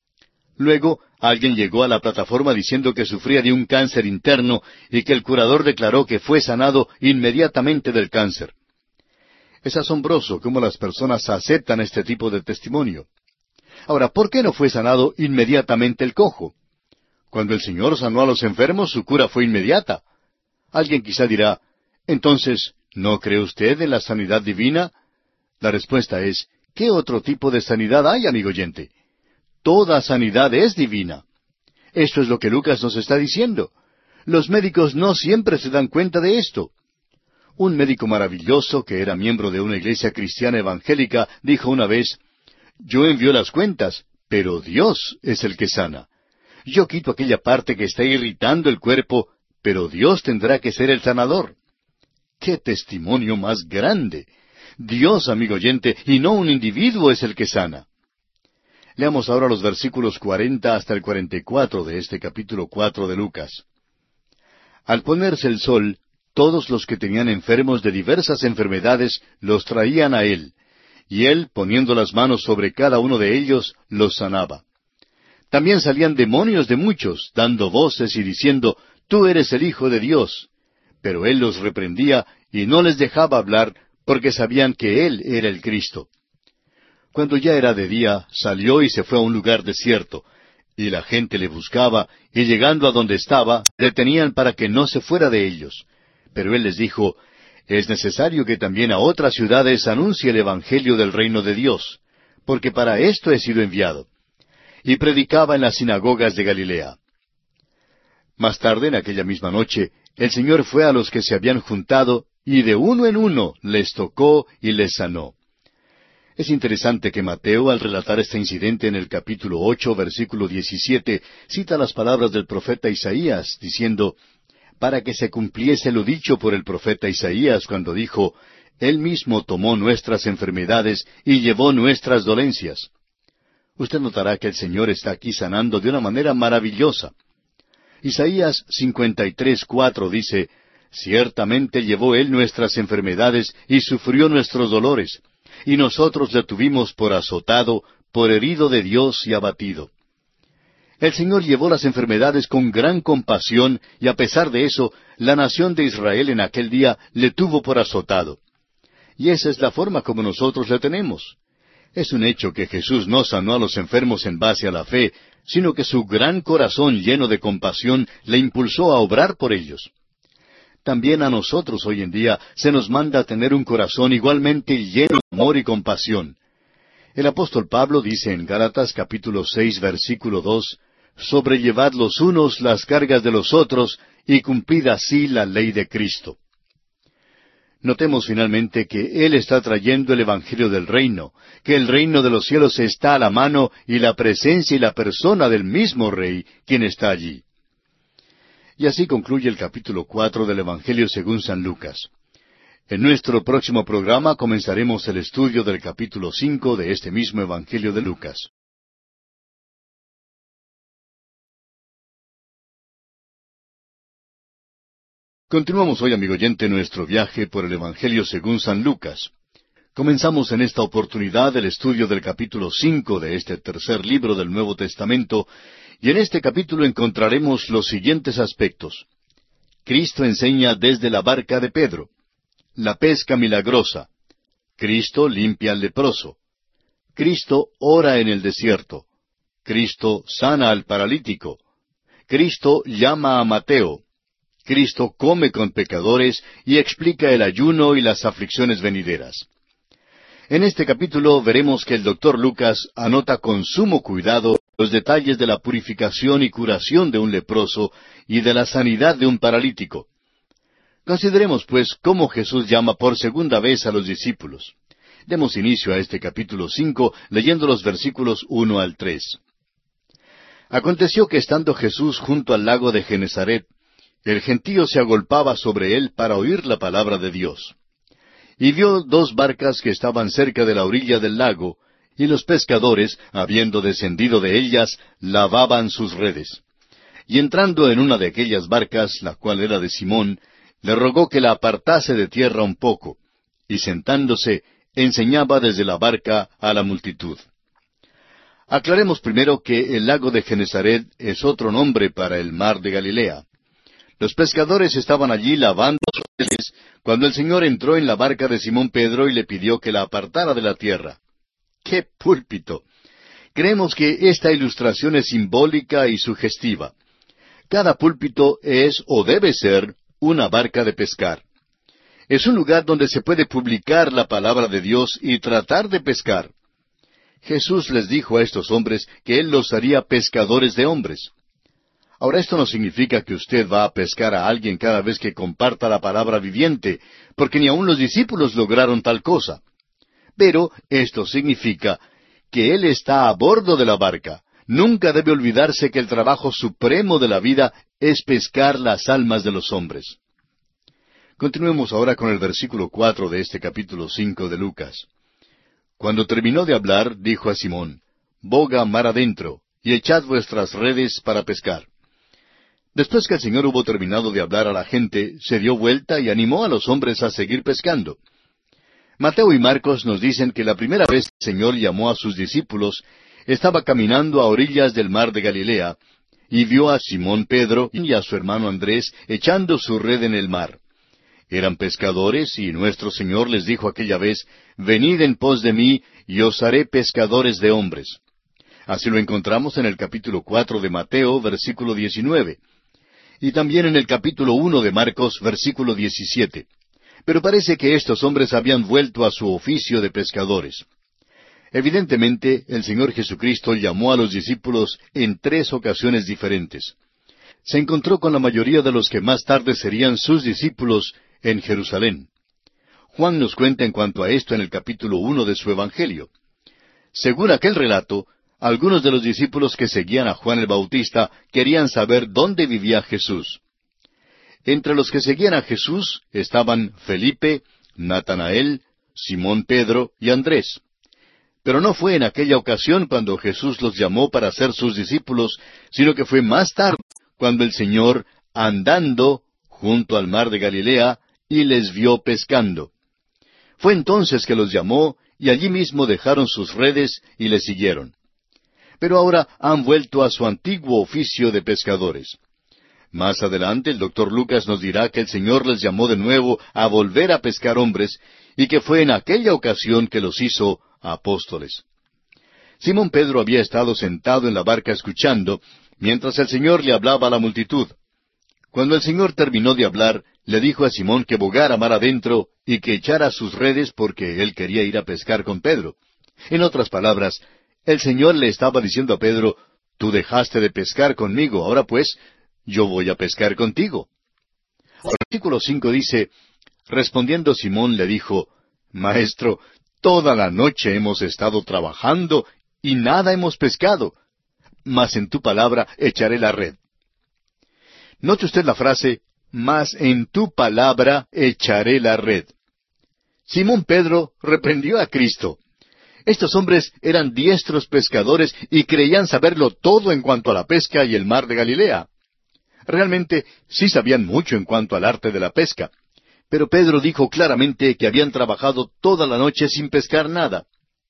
Luego, alguien llegó a la plataforma diciendo que sufría de un cáncer interno y que el curador declaró que fue sanado inmediatamente del cáncer. Es asombroso cómo las personas aceptan este tipo de testimonio. Ahora, ¿por qué no fue sanado inmediatamente el cojo? Cuando el Señor sanó a los enfermos, su cura fue inmediata. Alguien quizá dirá, entonces, ¿no cree usted en la sanidad divina? La respuesta es, ¿qué otro tipo de sanidad hay, amigo oyente? Toda sanidad es divina. Esto es lo que Lucas nos está diciendo. Los médicos no siempre se dan cuenta de esto. Un médico maravilloso, que era miembro de una iglesia cristiana evangélica, dijo una vez, yo envío las cuentas, pero Dios es el que sana. Yo quito aquella parte que está irritando el cuerpo, pero Dios tendrá que ser el sanador. ¡Qué testimonio más grande! Dios, amigo oyente, y no un individuo es el que sana. Leamos ahora los versículos 40 hasta el 44 de este capítulo 4 de Lucas. Al ponerse el sol, todos los que tenían enfermos de diversas enfermedades los traían a él, y él, poniendo las manos sobre cada uno de ellos, los sanaba. También salían demonios de muchos, dando voces y diciendo, Tú eres el Hijo de Dios. Pero él los reprendía y no les dejaba hablar, porque sabían que él era el Cristo. Cuando ya era de día, salió y se fue a un lugar desierto, y la gente le buscaba, y llegando a donde estaba, detenían para que no se fuera de ellos. Pero él les dijo, Es necesario que también a otras ciudades anuncie el Evangelio del reino de Dios, porque para esto he sido enviado. Y predicaba en las sinagogas de Galilea. Más tarde, en aquella misma noche, el Señor fue a los que se habían juntado, y de uno en uno les tocó y les sanó. Es interesante que Mateo, al relatar este incidente en el capítulo 8, versículo 17, cita las palabras del profeta Isaías, diciendo, para que se cumpliese lo dicho por el profeta Isaías cuando dijo, Él mismo tomó nuestras enfermedades y llevó nuestras dolencias. Usted notará que el Señor está aquí sanando de una manera maravillosa. Isaías 53:4 dice, Ciertamente llevó Él nuestras enfermedades y sufrió nuestros dolores, y nosotros le tuvimos por azotado, por herido de Dios y abatido. El Señor llevó las enfermedades con gran compasión, y a pesar de eso, la nación de Israel en aquel día le tuvo por azotado. Y esa es la forma como nosotros le tenemos. Es un hecho que Jesús no sanó a los enfermos en base a la fe, sino que su gran corazón lleno de compasión le impulsó a obrar por ellos. También a nosotros hoy en día se nos manda a tener un corazón igualmente lleno de amor y compasión. El apóstol Pablo dice en Gálatas capítulo 6 versículo 2, sobrellevad los unos las cargas de los otros y cumplid así la ley de Cristo. Notemos finalmente que Él está trayendo el Evangelio del reino, que el reino de los cielos está a la mano y la presencia y la persona del mismo Rey, quien está allí. Y así concluye el capítulo 4 del Evangelio según San Lucas. En nuestro próximo programa comenzaremos el estudio del capítulo 5 de este mismo Evangelio de Lucas. Continuamos hoy, amigo oyente, nuestro viaje por el Evangelio según San Lucas. Comenzamos en esta oportunidad el estudio del capítulo 5 de este tercer libro del Nuevo Testamento, y en este capítulo encontraremos los siguientes aspectos. Cristo enseña desde la barca de Pedro. La pesca milagrosa. Cristo limpia al leproso. Cristo ora en el desierto. Cristo sana al paralítico. Cristo llama a Mateo. Cristo come con pecadores y explica el ayuno y las aflicciones venideras. En este capítulo veremos que el doctor Lucas anota con sumo cuidado los detalles de la purificación y curación de un leproso y de la sanidad de un paralítico. Consideremos, pues, cómo Jesús llama por segunda vez a los discípulos. Demos inicio a este capítulo 5, leyendo los versículos 1 al 3. Aconteció que estando Jesús junto al lago de Genezaret, el gentío se agolpaba sobre él para oír la palabra de Dios. Y vio dos barcas que estaban cerca de la orilla del lago, y los pescadores, habiendo descendido de ellas, lavaban sus redes. Y entrando en una de aquellas barcas, la cual era de Simón, le rogó que la apartase de tierra un poco, y sentándose, enseñaba desde la barca a la multitud. Aclaremos primero que el lago de Genezaret es otro nombre para el mar de Galilea. Los pescadores estaban allí lavando sus redes cuando el Señor entró en la barca de Simón Pedro y le pidió que la apartara de la tierra. ¡Qué púlpito! Creemos que esta ilustración es simbólica y sugestiva. Cada púlpito es o debe ser una barca de pescar. Es un lugar donde se puede publicar la palabra de Dios y tratar de pescar. Jesús les dijo a estos hombres que Él los haría pescadores de hombres. Ahora, esto no significa que usted va a pescar a alguien cada vez que comparta la palabra viviente, porque ni aun los discípulos lograron tal cosa. Pero esto significa que Él está a bordo de la barca. Nunca debe olvidarse que el trabajo supremo de la vida es pescar las almas de los hombres. Continuemos ahora con el versículo 4 de este capítulo 5 de Lucas. Cuando terminó de hablar, dijo a Simón, «Boga mar adentro, y echad vuestras redes para pescar». Después que el Señor hubo terminado de hablar a la gente, se dio vuelta y animó a los hombres a seguir pescando. Mateo y Marcos nos dicen que la primera vez que el Señor llamó a sus discípulos, estaba caminando a orillas del mar de Galilea, y vio a Simón Pedro y a su hermano Andrés echando su red en el mar. Eran pescadores, y nuestro Señor les dijo aquella vez, «Venid en pos de mí, y os haré pescadores de hombres». Así lo encontramos en el capítulo 4 de Mateo, versículo 19. Y también en el capítulo 1 de Marcos, versículo 17. Pero parece que estos hombres habían vuelto a su oficio de pescadores. Evidentemente, el Señor Jesucristo llamó a los discípulos en 3 ocasiones diferentes. Se encontró con la mayoría de los que más tarde serían sus discípulos en Jerusalén. Juan nos cuenta en cuanto a esto en el capítulo 1 de su Evangelio. Según aquel relato, algunos de los discípulos que seguían a Juan el Bautista querían saber dónde vivía Jesús. Entre los que seguían a Jesús estaban Felipe, Natanael, Simón Pedro y Andrés. Pero no fue en aquella ocasión cuando Jesús los llamó para ser sus discípulos, sino que fue más tarde, cuando el Señor, andando junto al mar de Galilea, y les vio pescando. Fue entonces que los llamó, y allí mismo dejaron sus redes y le siguieron. Pero ahora han vuelto a su antiguo oficio de pescadores. Más adelante el doctor Lucas nos dirá que el Señor les llamó de nuevo a volver a pescar hombres, y que fue en aquella ocasión que los hizo apóstoles. Simón Pedro había estado sentado en la barca escuchando, mientras el Señor le hablaba a la multitud. Cuando el Señor terminó de hablar, le dijo a Simón que bogara mar adentro y que echara sus redes porque él quería ir a pescar con Pedro. En otras palabras, el Señor le estaba diciendo a Pedro, «Tú dejaste de pescar conmigo, ahora pues, yo voy a pescar contigo». El versículo 5 dice, respondiendo Simón le dijo, «Maestro, toda la noche hemos estado trabajando y nada hemos pescado, mas en tu palabra echaré la red». Note usted la frase, «mas en tu palabra echaré la red». Simón Pedro reprendió a Cristo. Estos hombres eran diestros pescadores y creían saberlo todo en cuanto a la pesca y el mar de Galilea. Realmente sí sabían mucho en cuanto al arte de la pesca, pero Pedro dijo claramente que habían trabajado toda la noche sin pescar nada.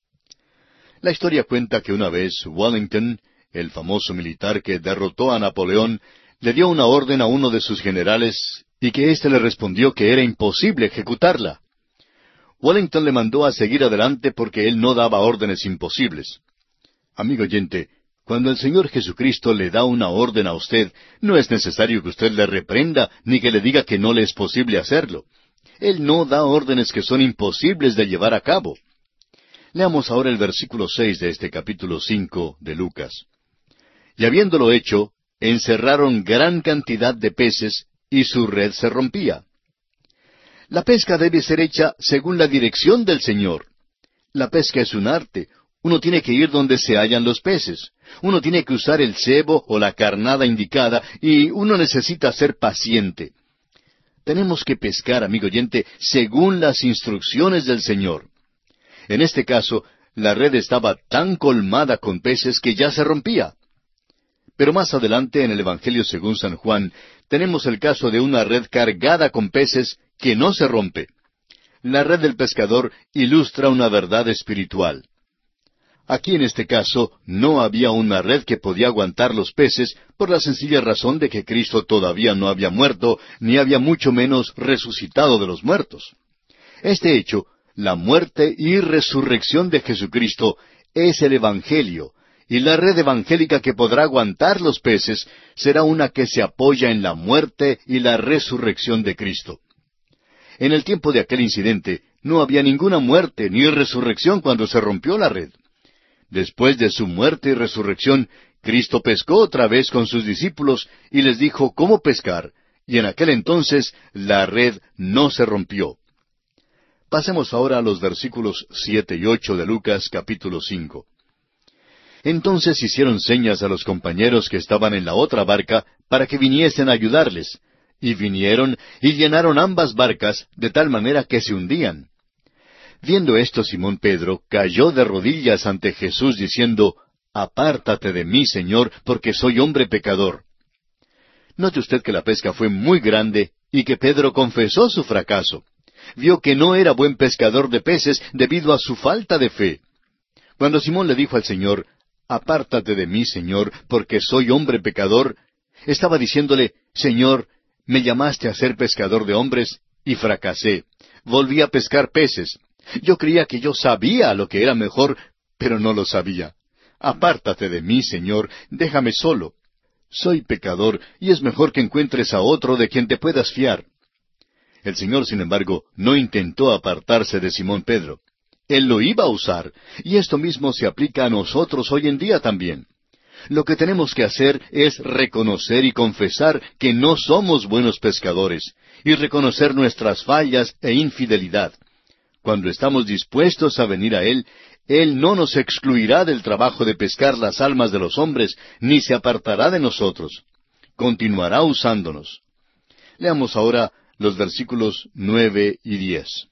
La historia cuenta que una vez Wellington, el famoso militar que derrotó a Napoleón, le dio una orden a uno de sus generales y que éste le respondió que era imposible ejecutarla. Wellington le mandó a seguir adelante porque él no daba órdenes imposibles. Amigo oyente, Cuando el Señor Jesucristo le da una orden a usted, no es necesario que usted le reprenda ni que le diga que no le es posible hacerlo. Él no da órdenes que son imposibles de llevar a cabo. Leamos ahora el versículo 6 de este capítulo 5 de Lucas. Y habiéndolo hecho, encerraron gran cantidad de peces, y su red se rompía. La pesca debe ser hecha según la dirección del Señor. La pesca es un arte. Uno tiene que ir donde se hallan los peces. Uno tiene que usar el cebo o la carnada indicada, y uno necesita ser paciente. Tenemos que pescar, amigo oyente, según las instrucciones del Señor. En este caso, la red estaba tan colmada con peces que ya se rompía. Pero más adelante, en el Evangelio según San Juan, tenemos el caso de una red cargada con peces que no se rompe. La red del pescador ilustra una verdad espiritual. Aquí en este caso no había una red que podía aguantar los peces por la sencilla razón de que Cristo todavía no había muerto, ni había mucho menos resucitado de los muertos. Este hecho, la muerte y resurrección de Jesucristo, es el Evangelio, y la red evangélica que podrá aguantar los peces será una que se apoya en la muerte y la resurrección de Cristo. En el tiempo de aquel incidente no había ninguna muerte ni resurrección cuando se rompió la red. Después de su muerte y resurrección, Cristo pescó otra vez con sus discípulos y les dijo cómo pescar, y en aquel entonces la red no se rompió. Pasemos ahora a los versículos 7 y 8 de Lucas capítulo 5. Entonces hicieron señas a los compañeros que estaban en la otra barca para que viniesen a ayudarles, y vinieron y llenaron ambas barcas de tal manera que se hundían. Viendo esto, Simón Pedro cayó de rodillas ante Jesús diciendo, «Apártate de mí, Señor, porque soy hombre pecador». Note usted que la pesca fue muy grande y que Pedro confesó su fracaso. Vio que no era buen pescador de peces debido a su falta de fe. Cuando Simón le dijo al Señor, «Apártate de mí, Señor, porque soy hombre pecador», estaba diciéndole, «Señor, me llamaste a ser pescador de hombres, y fracasé. Volví a pescar peces. Yo creía que yo sabía lo que era mejor, pero no lo sabía. Apártate de mí, Señor, déjame solo. Soy pecador, y es mejor que encuentres a otro de quien te puedas fiar». El Señor, sin embargo, no intentó apartarse de Simón Pedro. Él lo iba a usar, y esto mismo se aplica a nosotros hoy en día también. Lo que tenemos que hacer es reconocer y confesar que no somos buenos pescadores, y reconocer nuestras fallas e infidelidad. Cuando estamos dispuestos a venir a Él, Él no nos excluirá del trabajo de pescar las almas de los hombres, ni se apartará de nosotros. Continuará usándonos. Leamos ahora los versículos 9 y 10.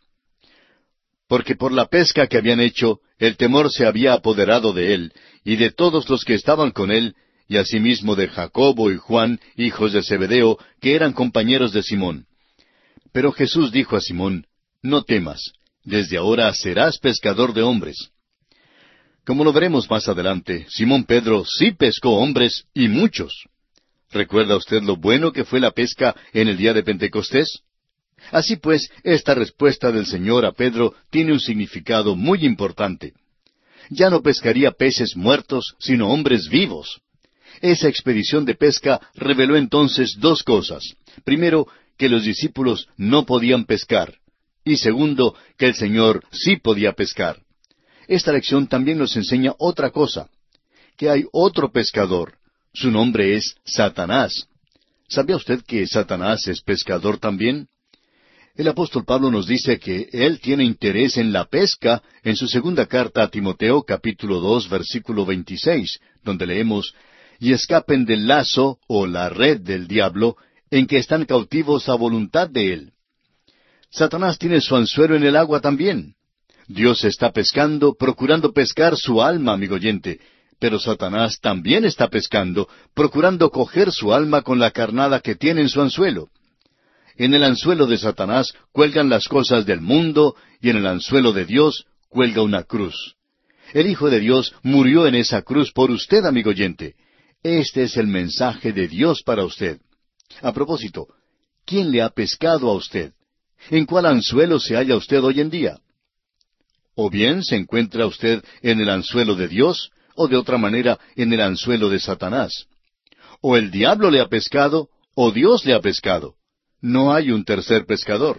Porque por la pesca que habían hecho, el temor se había apoderado de él, y de todos los que estaban con él, y asimismo de Jacobo y Juan, hijos de Zebedeo, que eran compañeros de Simón. Pero Jesús dijo a Simón, «No temas, desde ahora serás pescador de hombres». Como lo veremos más adelante, Simón Pedro sí pescó hombres, y muchos. ¿Recuerda usted lo bueno que fue la pesca en el día de Pentecostés? Así pues, esta respuesta del Señor a Pedro tiene un significado muy importante. Ya no pescaría peces muertos, sino hombres vivos. Esa expedición de pesca reveló entonces dos cosas. Primero, que los discípulos no podían pescar. Y segundo, que el Señor sí podía pescar. Esta lección también nos enseña otra cosa, que hay otro pescador. Su nombre es Satanás. ¿Sabía usted que Satanás es pescador también? El apóstol Pablo nos dice que él tiene interés en la pesca en su segunda carta a Timoteo, capítulo 2, versículo 26, donde leemos, «Y escapen del lazo o la red del diablo, en que están cautivos a voluntad de él». Satanás tiene su anzuelo en el agua también. Dios está pescando, procurando pescar su alma, amigo oyente, pero Satanás también está pescando, procurando coger su alma con la carnada que tiene en su anzuelo. En el anzuelo de Satanás cuelgan las cosas del mundo, y en el anzuelo de Dios cuelga una cruz. El Hijo de Dios murió en esa cruz por usted, amigo oyente. Este es el mensaje de Dios para usted. A propósito, ¿quién le ha pescado a usted? ¿En cuál anzuelo se halla usted hoy en día? O bien se encuentra usted en el anzuelo de Dios, o de otra manera en el anzuelo de Satanás. O el diablo le ha pescado, o Dios le ha pescado. No hay un tercer pescador.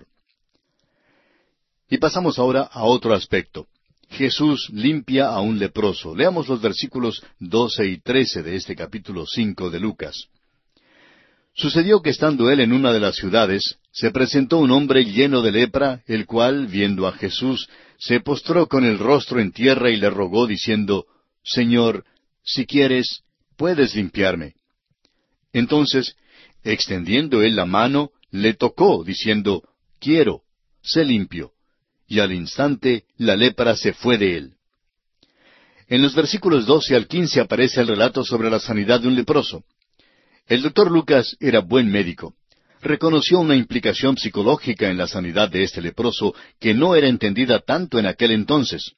Y pasamos ahora a otro aspecto. Jesús limpia a un leproso. Leamos los versículos 12 y 13 de este capítulo 5 de Lucas. Sucedió que estando él en una de las ciudades, se presentó un hombre lleno de lepra, el cual, viendo a Jesús, se postró con el rostro en tierra y le rogó, diciendo, Señor, si quieres, puedes limpiarme. Entonces, extendiendo él la mano, le tocó, diciendo, Quiero, sé limpio. Y al instante la lepra se fue de él. En los versículos 12 al 15 aparece el relato sobre la sanidad de un leproso. El doctor Lucas era buen médico. Reconoció una implicación psicológica en la sanidad de este leproso que no era entendida tanto en aquel entonces.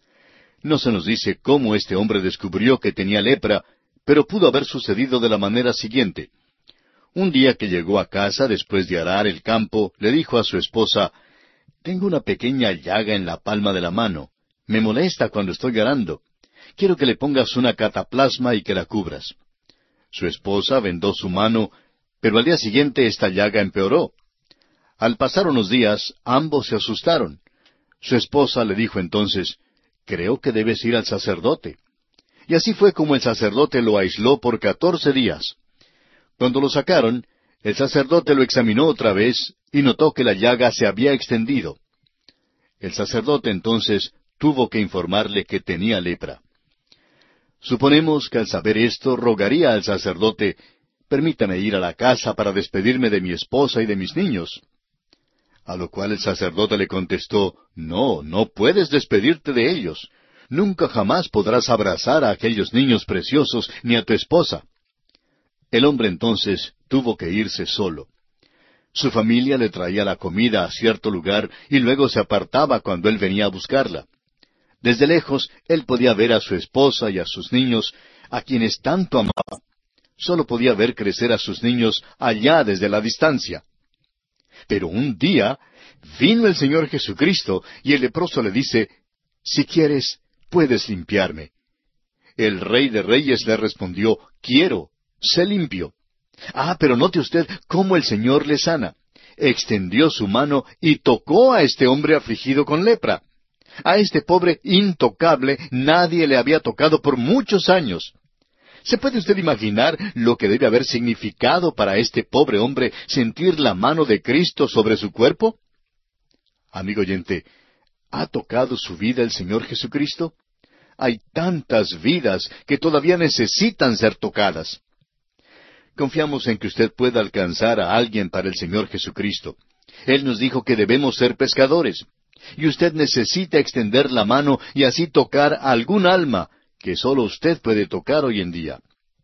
No se nos dice cómo este hombre descubrió que tenía lepra, pero pudo haber sucedido de la manera siguiente. Un día que llegó a casa después de arar el campo, le dijo a su esposa, Tengo una pequeña llaga en la palma de la mano. Me molesta cuando estoy arando. Quiero que le pongas una cataplasma y que la cubras. Su esposa vendó su mano, pero al día siguiente esta llaga empeoró. Al pasar unos días, ambos se asustaron. Su esposa le dijo entonces, Creo que debes ir al sacerdote. Y así fue como el sacerdote lo aisló por 14 días. Cuando lo sacaron, el sacerdote lo examinó otra vez y notó que la llaga se había extendido. El sacerdote entonces tuvo que informarle que tenía lepra. Suponemos que al saber esto rogaría al sacerdote, Permítame ir a la casa para despedirme de mi esposa y de mis niños. A lo cual el sacerdote le contestó, No, no puedes despedirte de ellos. Nunca jamás podrás abrazar a aquellos niños preciosos ni a tu esposa. El hombre entonces tuvo que irse solo. Su familia le traía la comida a cierto lugar y luego se apartaba cuando él venía a buscarla. Desde lejos él podía ver a su esposa y a sus niños, a quienes tanto amaba. Solo podía ver crecer a sus niños allá desde la distancia. Pero un día vino el Señor Jesucristo y el leproso le dice, Si quieres, puedes limpiarme. El Rey de Reyes le respondió, Quiero, sé limpio. Pero note usted cómo el Señor le sana. Extendió su mano y tocó a este hombre afligido con lepra. A este pobre intocable nadie le había tocado por muchos años. ¿Se puede usted imaginar lo que debe haber significado para este pobre hombre sentir la mano de Cristo sobre su cuerpo? Amigo oyente, ¿ha tocado su vida el Señor Jesucristo? Hay tantas vidas que todavía necesitan ser tocadas. Confiamos en que usted pueda alcanzar a alguien para el Señor Jesucristo. Él nos dijo que debemos ser pescadores. Y usted necesita extender la mano y así tocar a algún alma que solo usted puede tocar hoy en día.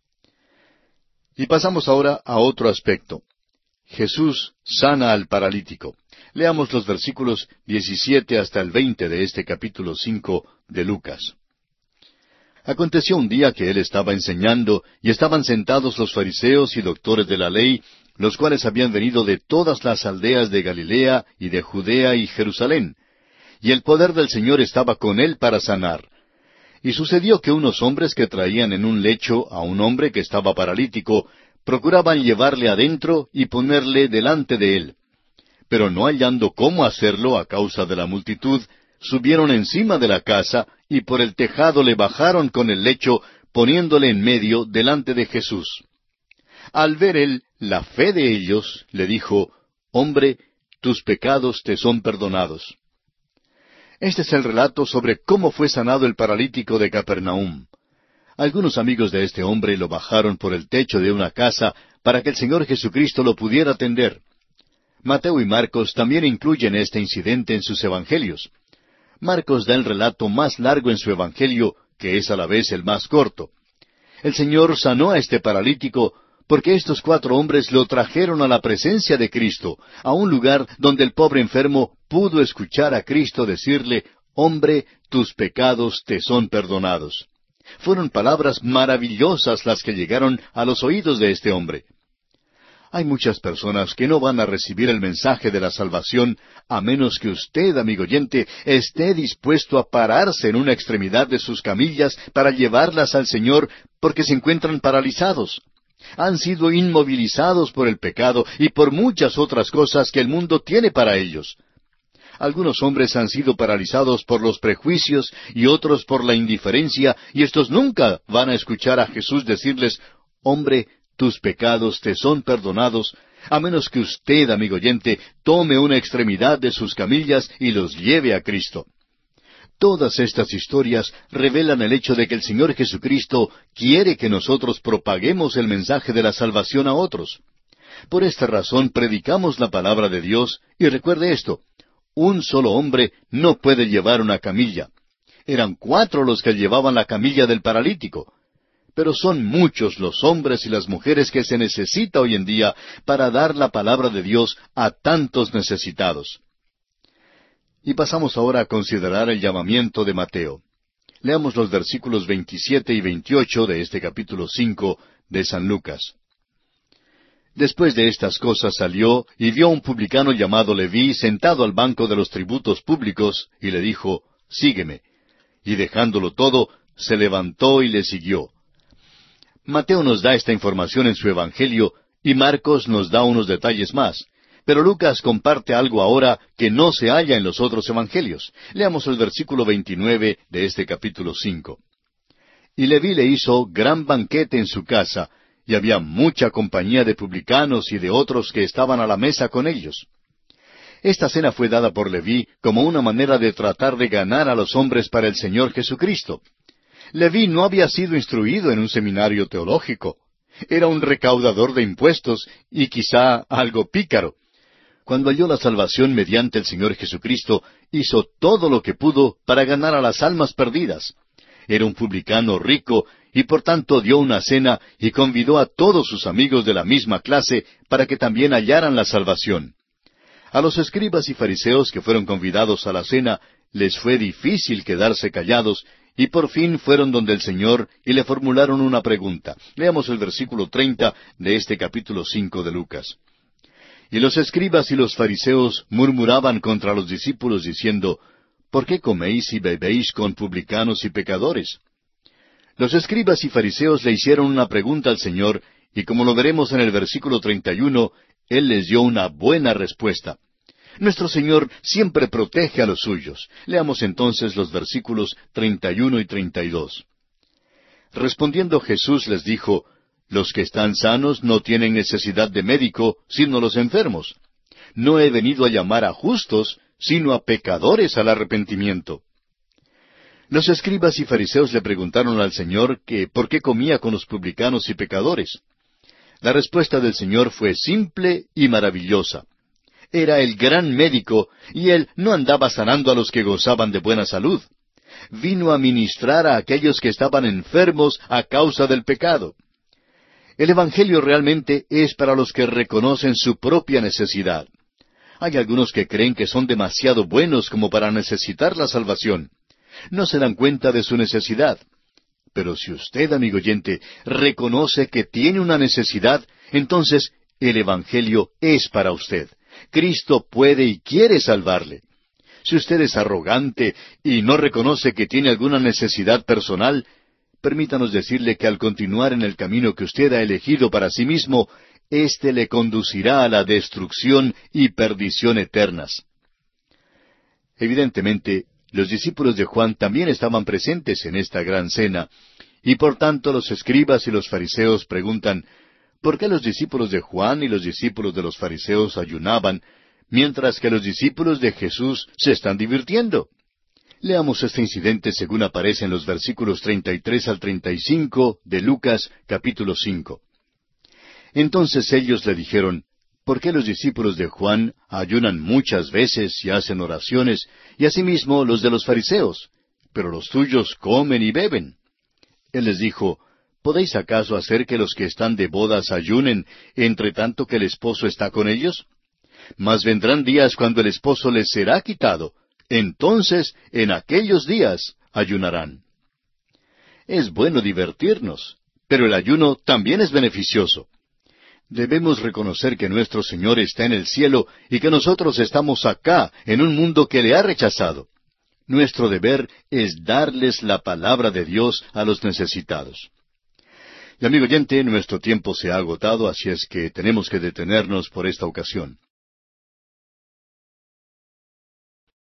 Y pasamos ahora a otro aspecto. Jesús sana al paralítico. Leamos los versículos 17 hasta el 20 de este capítulo 5 de Lucas. Aconteció un día que él estaba enseñando, y estaban sentados los fariseos y doctores de la ley, los cuales habían venido de todas las aldeas de Galilea y de Judea y Jerusalén. Y el poder del Señor estaba con él para sanar. Y sucedió que unos hombres que traían en un lecho a un hombre que estaba paralítico, procuraban llevarle adentro y ponerle delante de él. Pero no hallando cómo hacerlo a causa de la multitud, subieron encima de la casa y por el tejado le bajaron con el lecho, poniéndole en medio delante de Jesús. Al ver él la fe de ellos, le dijo, Hombre, tus pecados te son perdonados. Este es el relato sobre cómo fue sanado el paralítico de Capernaum. Algunos amigos de este hombre lo bajaron por el techo de una casa para que el Señor Jesucristo lo pudiera atender. Mateo y Marcos también incluyen este incidente en sus evangelios. Marcos da el relato más largo en su evangelio, que es a la vez el más corto. El Señor sanó a este paralítico porque estos 4 hombres lo trajeron a la presencia de Cristo, a un lugar donde el pobre enfermo pudo escuchar a Cristo decirle, Hombre, tus pecados te son perdonados. Fueron palabras maravillosas las que llegaron a los oídos de este hombre. Hay muchas personas que no van a recibir el mensaje de la salvación a menos que usted, amigo oyente, esté dispuesto a pararse en una extremidad de sus camillas para llevarlas al Señor porque se encuentran paralizados. Han sido inmovilizados por el pecado y por muchas otras cosas que el mundo tiene para ellos. Algunos hombres han sido paralizados por los prejuicios y otros por la indiferencia, y estos nunca van a escuchar a Jesús decirles, «Hombre, tus pecados te son perdonados», a menos que usted, amigo oyente, tome una extremidad de sus camillas y los lleve a Cristo. Todas estas historias revelan el hecho de que el Señor Jesucristo quiere que nosotros propaguemos el mensaje de la salvación a otros. Por esta razón predicamos la palabra de Dios, y recuerde esto, un solo hombre no puede llevar una camilla. Eran 4 los que llevaban la camilla del paralítico. Pero son muchos los hombres y las mujeres que se necesita hoy en día para dar la palabra de Dios a tantos necesitados. Y pasamos ahora a considerar el llamamiento de Mateo. Leamos los versículos 27 y 28 de este capítulo 5 de San Lucas. Después de estas cosas salió y vio a un publicano llamado Leví sentado al banco de los tributos públicos, y le dijo, «Sígueme». Y dejándolo todo, se levantó y le siguió. Mateo nos da esta información en su Evangelio, y Marcos nos da unos detalles más. Pero Lucas comparte algo ahora que no se halla en los otros Evangelios. Leamos el versículo 29 de este capítulo 5. Y Leví le hizo gran banquete en su casa, y había mucha compañía de publicanos y de otros que estaban a la mesa con ellos. Esta cena fue dada por Leví como una manera de tratar de ganar a los hombres para el Señor Jesucristo. Leví no había sido instruido en un seminario teológico. Era un recaudador de impuestos y quizá algo pícaro. Cuando halló la salvación mediante el Señor Jesucristo, hizo todo lo que pudo para ganar a las almas perdidas. Era un publicano rico y por tanto dio una cena y convidó a todos sus amigos de la misma clase para que también hallaran la salvación. A los escribas y fariseos que fueron convidados a la cena, les fue difícil quedarse callados, y por fin fueron donde el Señor y le formularon una pregunta. Leamos el versículo 30 de este capítulo 5 de Lucas. Y los escribas y los fariseos murmuraban contra los discípulos diciendo, «¿Por qué coméis y bebéis con publicanos y pecadores?» Los escribas y fariseos le hicieron una pregunta al Señor, y como lo veremos en el versículo 31, Él les dio una buena respuesta. Nuestro Señor siempre protege a los suyos. Leamos entonces los versículos 31 y 32. Respondiendo Jesús les dijo, «Los que están sanos no tienen necesidad de médico, sino los enfermos. No he venido a llamar a justos, sino a pecadores al arrepentimiento». Los escribas y fariseos le preguntaron al Señor que por qué comía con los publicanos y pecadores. La respuesta del Señor fue simple y maravillosa. Era el gran médico, y Él no andaba sanando a los que gozaban de buena salud. Vino a ministrar a aquellos que estaban enfermos a causa del pecado. El Evangelio realmente es para los que reconocen su propia necesidad. Hay algunos que creen que son demasiado buenos como para necesitar la salvación. No se dan cuenta de su necesidad. Pero si usted, amigo oyente, reconoce que tiene una necesidad, entonces el Evangelio es para usted. Cristo puede y quiere salvarle. Si usted es arrogante y no reconoce que tiene alguna necesidad personal, permítanos decirle que al continuar en el camino que usted ha elegido para sí mismo, éste le conducirá a la destrucción y perdición eternas. Evidentemente, los discípulos de Juan también estaban presentes en esta gran cena, y por tanto los escribas y los fariseos preguntan, ¿por qué los discípulos de Juan y los discípulos de los fariseos ayunaban, mientras que los discípulos de Jesús se están divirtiendo? Leamos este incidente según aparece en los versículos 33 al 35 de Lucas capítulo 5. Entonces ellos le dijeron, ¿por qué los discípulos de Juan ayunan muchas veces y hacen oraciones, y asimismo los de los fariseos, pero los tuyos comen y beben? Él les dijo, ¿podéis acaso hacer que los que están de bodas ayunen, entre tanto que el esposo está con ellos? Mas vendrán días cuando el esposo les será quitado. Entonces, en aquellos días, ayunarán. Es bueno divertirnos, pero el ayuno también es beneficioso. Debemos reconocer que nuestro Señor está en el cielo y que nosotros estamos acá, en un mundo que le ha rechazado. Nuestro deber es darles la palabra de Dios a los necesitados. Y amigo oyente, nuestro tiempo se ha agotado, así es que tenemos que detenernos por esta ocasión.